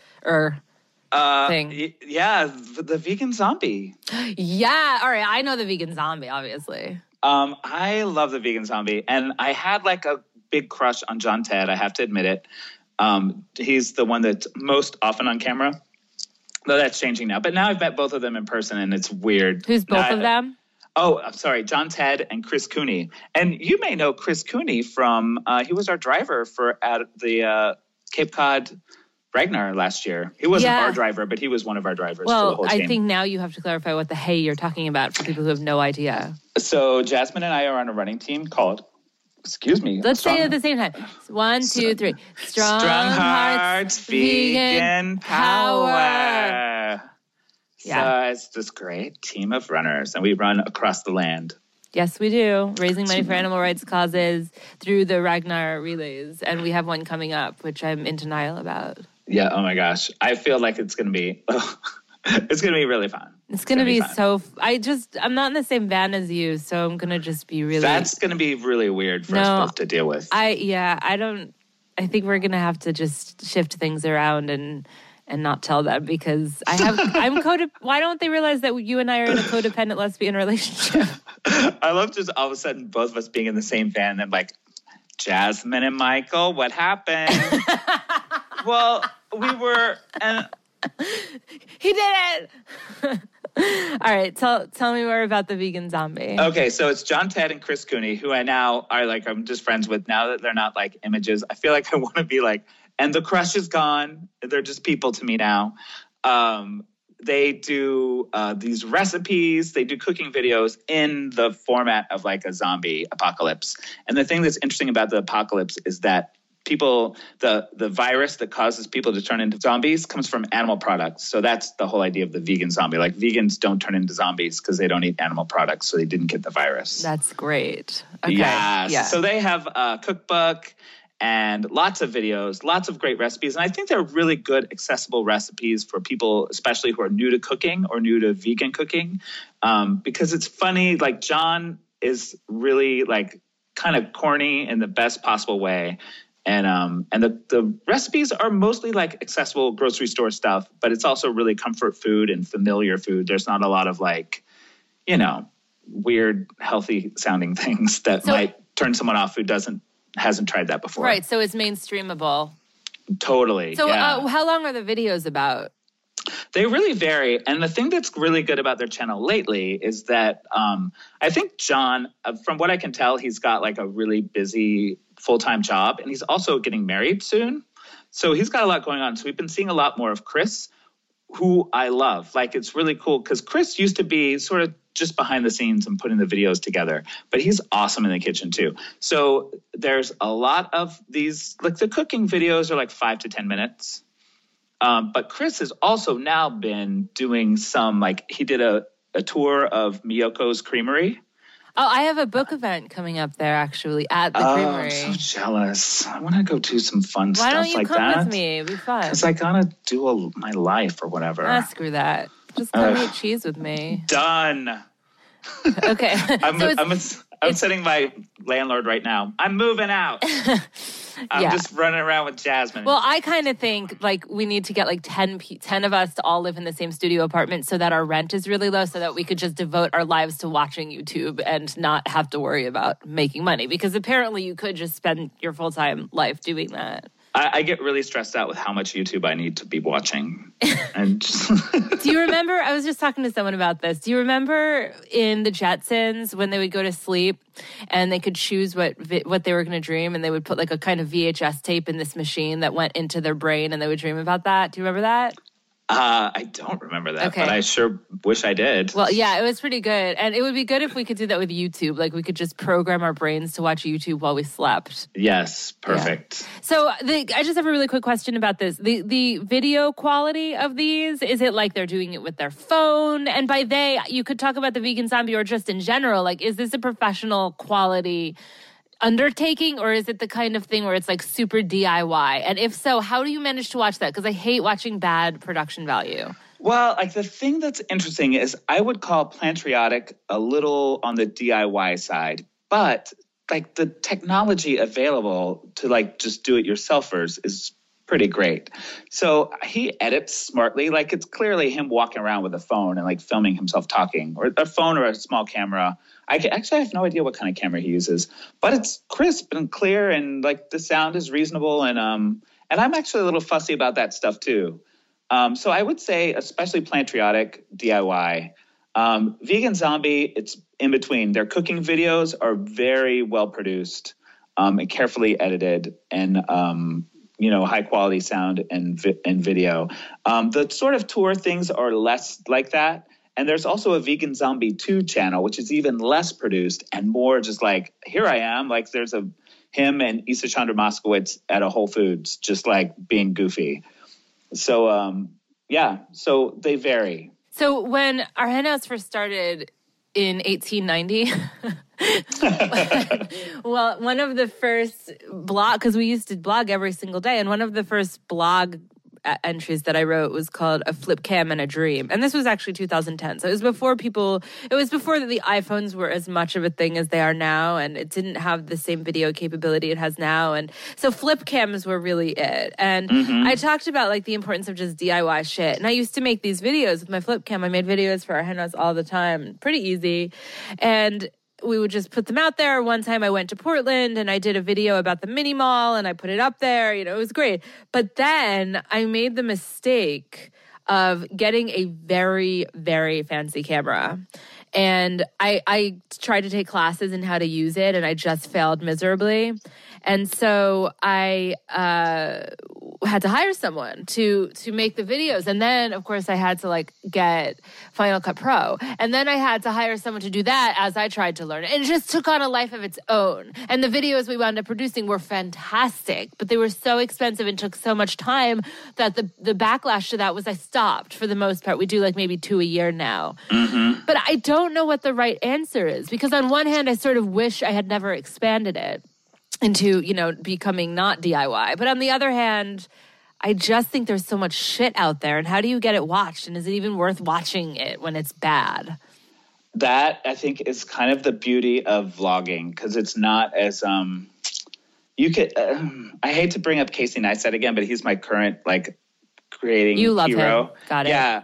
thing? Yeah, the vegan zombie. Yeah. All right. I know the vegan zombie, obviously. I love the vegan zombie. And I had like a big crush on John Ted. I have to admit it. He's the one that's most often on camera. Though that's changing now. But now I've met both of them in person and it's weird. Who's both of them? Oh, I'm sorry. John Ted and Chris Cooney. And you may know Chris Cooney from, he was our driver at the Cape Cod Ragnar last year. He wasn't our driver, but he was one of our drivers for the whole team. I think now you have to clarify what the hey you're talking about for people who have no idea. So Jasmine and I are on a running team called, excuse me. Let's say it at the same time. 1, 2, 3. Strong Hearts Vegan Power. So it's this great team of runners, and we run across the land. Yes, we do. Raising money for animal rights causes through the Ragnar relays. And we have one coming up, which I'm in denial about. Yeah, oh my gosh. I feel like it's going to be, it's going to be really fun. It's going to be so, I'm not in the same van as you, so I'm going to just be really. That's going to be really weird for us both to deal with. I think we're going to have to just shift things around and not tell them because why don't they realize that you and I are in a codependent lesbian relationship? I love just all of a sudden both of us being in the same van and like, Jasmine and Michael, what happened? Well, we were... He did it! All right, tell me more about the vegan zombie. Okay, so it's John Ted and Chris Cooney, who I now are like, I'm just friends with now that they're not like images. I feel like I want to be like, and the crush is gone. They're just people to me now. they do these recipes. They do cooking videos in the format of like a zombie apocalypse. And the thing that's interesting about the apocalypse is that the virus that causes people to turn into zombies comes from animal products. So that's the whole idea of the vegan zombie. Like vegans don't turn into zombies because they don't eat animal products, so they didn't get the virus. That's great. Okay. Yeah. So they have a cookbook and lots of videos, lots of great recipes. And I think they're really good, accessible recipes for people, especially who are new to cooking or new to vegan cooking, because it's funny. Like John is really like kind of corny in the best possible way. And the recipes are mostly like accessible grocery store stuff, but it's also really comfort food and familiar food. There's not a lot of like, weird, healthy sounding things that might turn someone off who hasn't tried that before. Right. So it's mainstreamable. Totally. So yeah. How long are the videos about? They really vary. And the thing that's really good about their channel lately is that I think John, from what I can tell, he's got like a really busy full-time job, and he's also getting married soon. So he's got a lot going on. So we've been seeing a lot more of Chris, who I love. Like, it's really cool because Chris used to be sort of just behind the scenes and putting the videos together, but he's awesome in the kitchen too. So there's a lot of these, like the cooking videos are like 5 to 10 minutes. But Chris has also now been doing some, like he did a tour of Miyoko's Creamery. Oh, I have a book event coming up there, actually, at the Creamery. I'm so jealous. I want to go do some fun stuff like that. Why don't you come with me? It'd be fun. Because I gotta do my life or whatever. Screw that. Just come eat cheese with me. Done. Okay. I'm sending my landlord right now. I'm moving out. I'm just running around with Jasmine. Well, I kind of think like we need to get like 10 of us to all live in the same studio apartment so that our rent is really low, so that we could just devote our lives to watching YouTube and not have to worry about making money. Because apparently you could just spend your full-time life doing that. I get really stressed out with how much YouTube I need to be watching. And Do you remember, I was just talking to someone about this. Do you remember in the Jetsons when they would go to sleep and they could choose what they were going to dream, and they would put like a kind of VHS tape in this machine that went into their brain and they would dream about that? Do you remember that? I don't remember that, but I sure wish I did. Well, yeah, it was pretty good. And it would be good if we could do that with YouTube. Like we could just program our brains to watch YouTube while we slept. Yes, perfect. Yeah. So I just have a really quick question about this. The video quality of these, is it like they're doing it with their phone? And by they, you could talk about the Vegan Zombie or just in general. Like, is this a professional quality undertaking, or is it the kind of thing where it's like super DIY? And if so, how do you manage to watch that? Because I hate watching bad production value. Well, like the thing that's interesting is I would call Plantriotic a little on the DIY side, but like the technology available to like just do it yourselfers is pretty great. So he edits smartly. Like it's clearly him walking around with a phone and like filming himself talking, or a phone or a small camera. I have no idea what kind of camera he uses, but it's crisp and clear, and like the sound is reasonable. And I'm actually a little fussy about that stuff too. So I would say, especially Plantriotic, DIY. Vegan Zombie, it's in between. Their cooking videos are very well produced and carefully edited, and high quality sound and video. The sort of tour things are less like that. And there's also a Vegan Zombie 2 channel, which is even less produced and more just like, here I am. Like there's him and Issa Chandra Moskowitz at a Whole Foods, just like being goofy. So, so they vary. So when our hen house first started in 1890, well, one of the first because we used to blog every single day, and one of the first blog entries that I wrote was called A Flip Cam and a Dream. And this was actually 2010. So it was before the iPhones were as much of a thing as they are now, and it didn't have the same video capability it has now. And so flip cams were really it. And I talked about like the importance of just DIY shit. And I used to make these videos with my flip cam. I made videos for our hen house all the time. Pretty easy. And we would just put them out there. One time I went to Portland and I did a video about the mini mall and I put it up there. It was great. But then I made the mistake of getting a very, very fancy camera. And I tried to take classes in how to use it, and I just failed miserably. And so I had to hire someone to make the videos. And then, of course, I had to like get Final Cut Pro. And then I had to hire someone to do that as I tried to learn it. And it just took on a life of its own. And the videos we wound up producing were fantastic, but they were so expensive and took so much time that the backlash to that was I stopped for the most part. We do like maybe 2 a year now. Mm-hmm. But I don't know what the right answer is, because on one hand, I sort of wish I had never expanded it into, you know, becoming not DIY. But on the other hand, I just think there's so much shit out there. And how do you get it watched? And is it even worth watching it when it's bad? That, I think, is kind of the beauty of vlogging, because it's not as you could I hate to bring up Casey Neistat again, but he's my current like creating you love hero. Him. Got it. Yeah.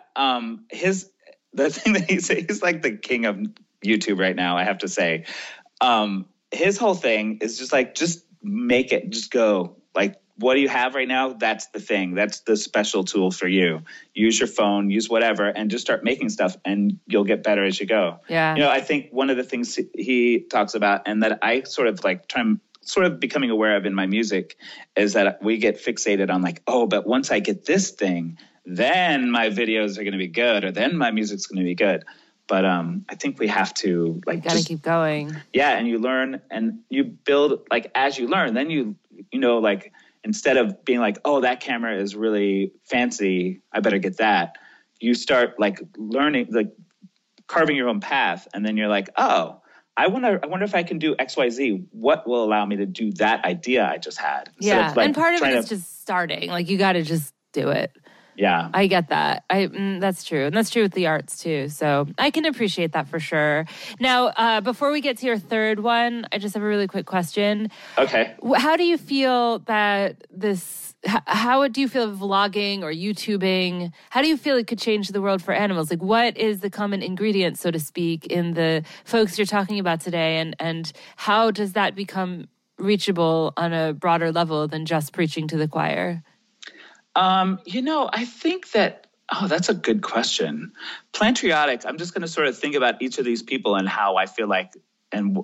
The thing that he's like the king of YouTube right now, I have to say. His whole thing is just like, just make it, just go. Like, what do you have right now? That's the thing. That's the special tool for you. Use your phone, use whatever, and just start making stuff, and you'll get better as you go. Yeah. You know, I think one of the things he talks about, and that I sort of like sort of becoming aware of in my music, is that we get fixated on like, oh, but once I get this thing, then my videos are going to be good, or then my music's going to be good. But I think we have to like gotta keep going. Yeah, and you learn and you build, like as you learn, then you know, like instead of being like, oh, that camera is really fancy, I better get that. You start like learning, like carving your own path, and then you're like, oh, I wonder if I can do XYZ. What will allow me to do that idea I just had? Yeah, like and part of it is just starting. Like you got to just do it. Yeah. I get that. That's true. And that's true with the arts too. So I can appreciate that for sure. Now, before we get to your third one, I just have a really quick question. Okay. How do you feel that how do you feel vlogging or YouTubing, how do you feel it could change the world for animals? Like what is the common ingredient, so to speak, in the folks you're talking about today? And how does that become reachable on a broader level than just preaching to the choir? You know, I think that, that's a good question. Plantriotic, I'm just going to sort of think about each of these people and how I feel like, and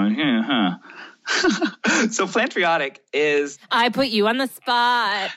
so Plantriotic is... I put you on the spot.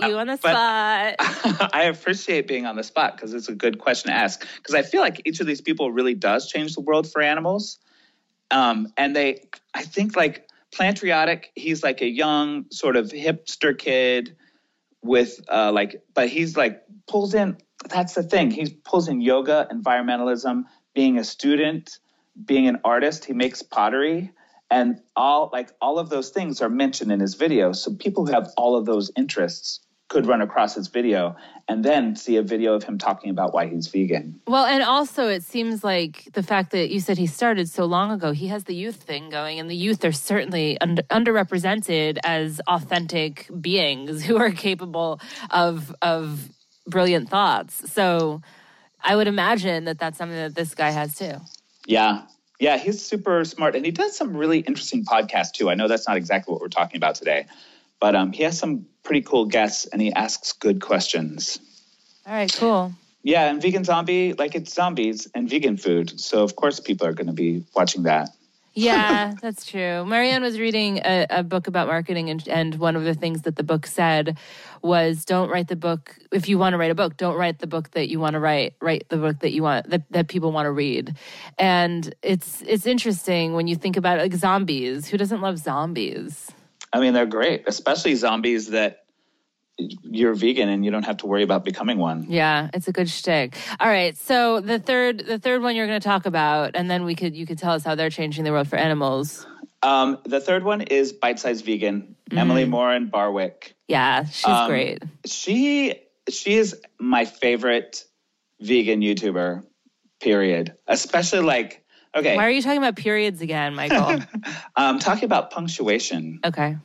I appreciate being on the spot because it's a good question to ask. Because I feel like each of these people really does change the world for animals. And I think like Plantriotic, he's like a young sort of hipster kid with but he's like pulls in, that's the thing. He pulls in yoga, environmentalism, being a student, being an artist. He makes pottery, and all of those things are mentioned in his video. So people who have all of those interests could run across his video and then see a video of him talking about why he's vegan. Well, and also it seems like the fact that you said he started so long ago, he has the youth thing going, and the youth are certainly underrepresented as authentic beings who are capable of brilliant thoughts. So I would imagine that that's something that this guy has too. Yeah. Yeah, he's super smart, and he does some really interesting podcasts too. I know that's not exactly what we're talking about today, but he has some pretty cool guests, and he asks good questions. All right, cool. Yeah, and Vegan Zombie, like it's zombies and vegan food. So, of course, people are going to be watching that. Yeah, that's true. Marianne was reading a book about marketing, and one of the things that the book said was, don't write the book. If you want to write a book, don't write the book that you want to write. Write the book that you want, that people want to read. And it's interesting when you think about like zombies. Who doesn't love zombies? I mean, they're great, especially zombies that you're vegan and you don't have to worry about becoming one. Yeah, it's a good shtick. All right, so the third one you're going to talk about, and then you could tell us how they're changing the world for animals. The third one is Bite Size Vegan, Emily Morin Barwick. Yeah, she's great. She is my favorite vegan YouTuber, period. Especially like, okay. Why are you talking about periods again, Michael? I'm talking about punctuation. Okay.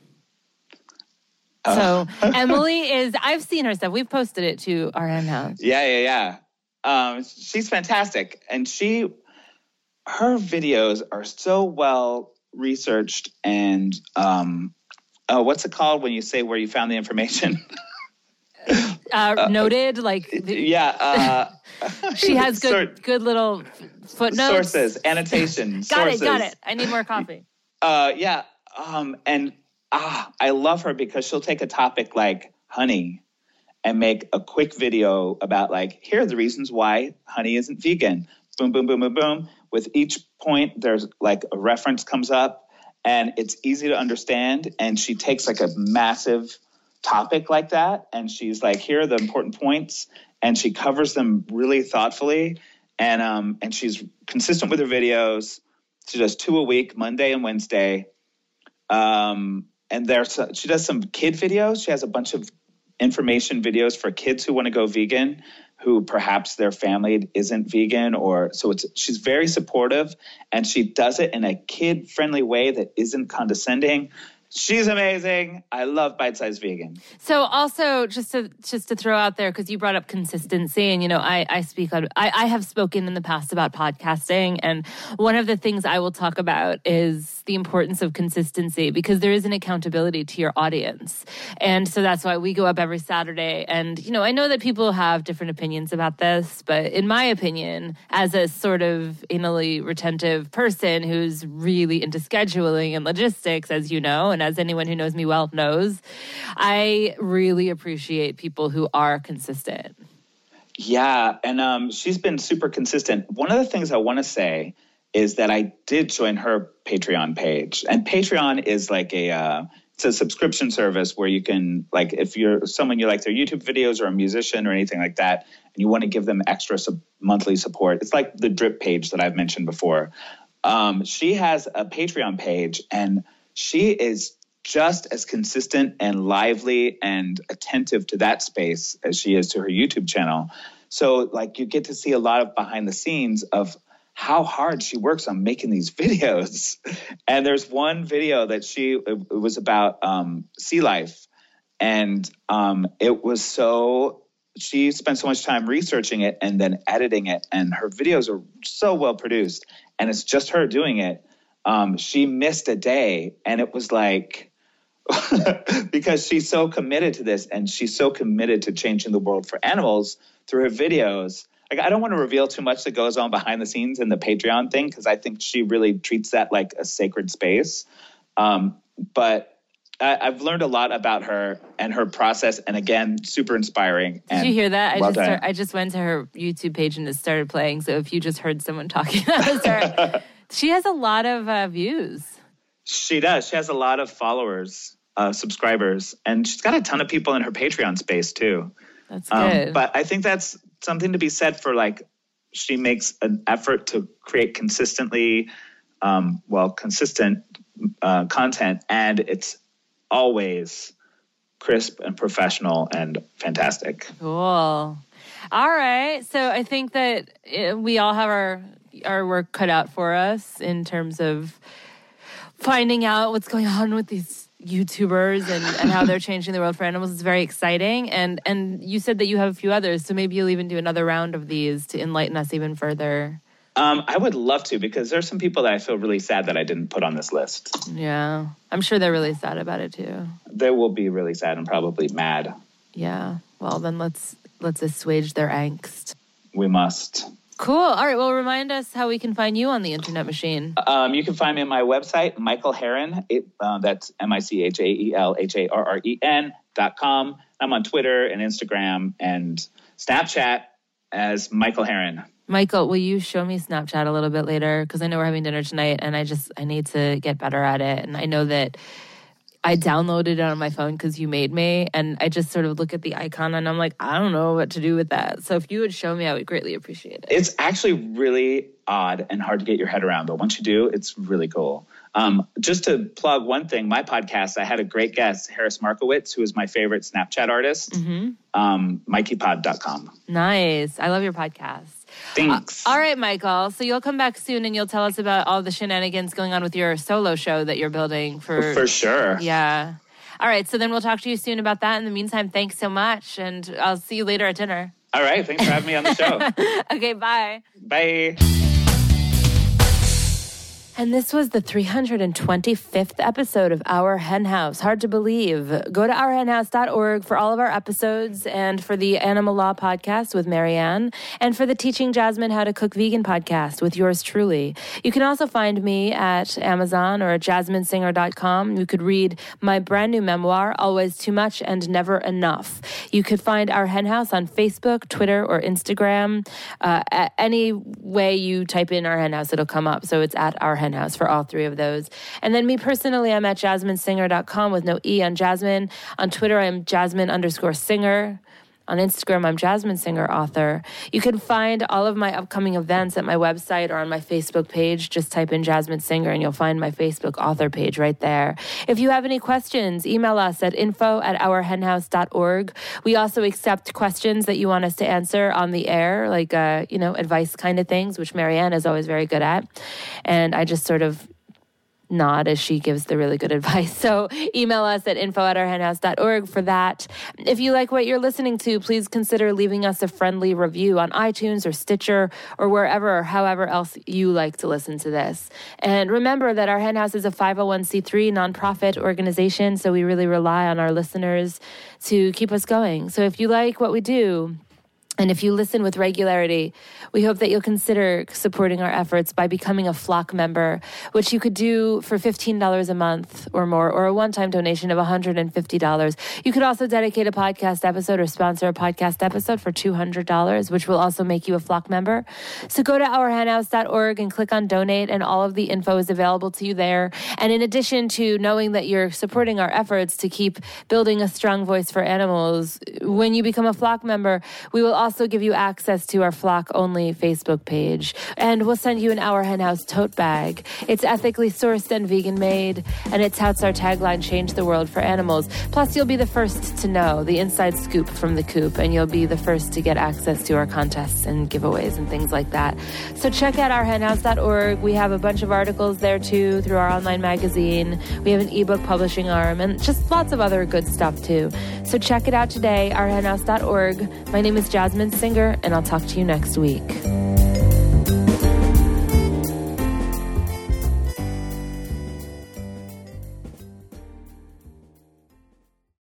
So Emily I've seen her stuff. We've posted it to our hen house. Yeah. She's fantastic. And her videos are so well researched and, what's it called when you say where you found the information? Noted, like... she has good little footnotes. Sources, annotations. Got it. I need more coffee. I love her because she'll take a topic like honey and make a quick video about like, here are the reasons why honey isn't vegan. Boom, boom, boom, boom, boom. With each point, there's like a reference comes up and it's easy to understand. And she takes like a massive topic like that. And she's like, here are the important points. And she covers them really thoughtfully. And she's consistent with her videos. She does 2 a week, Monday and Wednesday. And she does some kid videos. She has a bunch of information videos for kids who want to go vegan, who perhaps their family isn't vegan, she's very supportive, and she does it in a kid-friendly way that isn't condescending. She's amazing. I love Bite Size Vegan. So also, just to throw out there, because you brought up consistency, and I have spoken in the past about podcasting, and one of the things I will talk about is the importance of consistency, because there is an accountability to your audience. And so that's why we go up every Saturday. And, I know that people have different opinions about this, but in my opinion, as a sort of anally retentive person who's really into scheduling and logistics, as you know, and as anyone who knows me well knows, I really appreciate people who are consistent. Yeah, and she's been super consistent. One of the things I want to say is that I did join her Patreon page. And Patreon is like it's a subscription service where you can, like, if you're someone you like their YouTube videos or a musician or anything like that, and you want to give them extra monthly support, it's like the Drip page that I've mentioned before. She has a Patreon page, and she is just as consistent and lively and attentive to that space as she is to her YouTube channel. So, like, you get to see a lot of behind the scenes of how hard she works on making these videos. And there's one video that it was about sea life. And she spent so much time researching it and then editing it. And her videos are so well produced. And it's just her doing it. She missed a day, and it was like, because she's so committed to this, and she's so committed to changing the world for animals through her videos. Like, I don't want to reveal too much that goes on behind the scenes in the Patreon thing, because I think she really treats that like a sacred space. But I've learned a lot about her and her process, and again, super inspiring. Did you hear that? I just went to her YouTube page and it started playing. So if you just heard someone talking about her, she has a lot of views. She does. She has a lot of followers, subscribers, and she's got a ton of people in her Patreon space too. That's good. But I think that's something to be said for, like, she makes an effort to create consistent content, and it's always crisp and professional and fantastic. Cool. All right. So I think that we all have our work cut out for us in terms of finding out what's going on with these YouTubers and how they're changing the world for animals. Is very exciting. And you said that you have a few others, so maybe you'll even do another round of these to enlighten us even further. I would love to, because there's some people that I feel really sad that I didn't put on this list. Yeah. I'm sure they're really sad about it too. They will be really sad and probably mad. Yeah. Well, then let's assuage their angst. We must. Cool. All right. Well, remind us how we can find you on the internet machine. You can find me on my website, Michael Harren. That's MichaelHarren.com. I'm on Twitter and Instagram and Snapchat as Michael Harren. Michael, will you show me Snapchat a little bit later? Because I know we're having dinner tonight, and I need to get better at it. And I know that I downloaded it on my phone because you made me, and I just sort of look at the icon, and I'm like, I don't know what to do with that. So if you would show me, I would greatly appreciate it. It's actually really odd and hard to get your head around, but once you do, it's really cool. Just to plug one thing, my podcast, I had a great guest, Harris Markowitz, who is my favorite Snapchat artist, MikeyPod.com. Nice. I love your podcast. Thanks. All right, Michael. So you'll come back soon and you'll tell us about all the shenanigans going on with your solo show that you're building. For sure. Yeah. All right. So then we'll talk to you soon about that. In the meantime, thanks so much. And I'll see you later at dinner. All right. Thanks for having me on the show. Okay. Bye. Bye. And this was the 325th episode of Our Hen House. Hard to believe. Go to ourhenhouse.org for all of our episodes and for the Animal Law podcast with Marianne and for the Teaching Jasmine How to Cook Vegan podcast with yours truly. You can also find me at Amazon or at jasminesinger.com. You could read my brand new memoir, Always Too Much and Never Enough. You could find Our Hen House on Facebook, Twitter, or Instagram. Any way you type in Our Hen House, it'll come up. So it's at Our Hen House for all three of those. And then me personally, I'm at jasminesinger.com with no E on Jasmine. On Twitter, I'm Jasmine_Singer. On Instagram, I'm Jasmine Singer Author. You can find all of my upcoming events at my website or on my Facebook page. Just type in Jasmine Singer and you'll find my Facebook author page right there. If you have any questions, email us at info@ourhenhouse.org. We also accept questions that you want us to answer on the air, like, advice kind of things, which Marianne is always very good at. And I just sort of nod as she gives the really good advice. So email us at info@ourhenhouse.org for that. If you like what you're listening to, please consider leaving us a friendly review on iTunes or Stitcher or wherever or however else you like to listen to this. And remember that Our Hen House is a 501c3 nonprofit organization, so we really rely on our listeners to keep us going. So if you like what we do, and if you listen with regularity, we hope that you'll consider supporting our efforts by becoming a Flock member, which you could do for $15 a month or more, or a one-time donation of $150. You could also dedicate a podcast episode or sponsor a podcast episode for $200, which will also make you a Flock member. So go to ourhenhouse.org and click on donate, and all of the info is available to you there. And in addition to knowing that you're supporting our efforts to keep building a strong voice for animals, when you become a Flock member, we will also give you access to our Flock-only Facebook page. And we'll send you an Our Hen House tote bag. It's ethically sourced and vegan-made, and it touts our tagline, Change the World for Animals. Plus, you'll be the first to know the inside scoop from the coop, and you'll be the first to get access to our contests and giveaways and things like that. So check out ourhenhouse.org. We have a bunch of articles there, too, through our online magazine. We have an ebook publishing arm, and just lots of other good stuff, too. So check it out today, ourhenhouse.org. My name is Jasmine Singer, and I'll talk to you next week.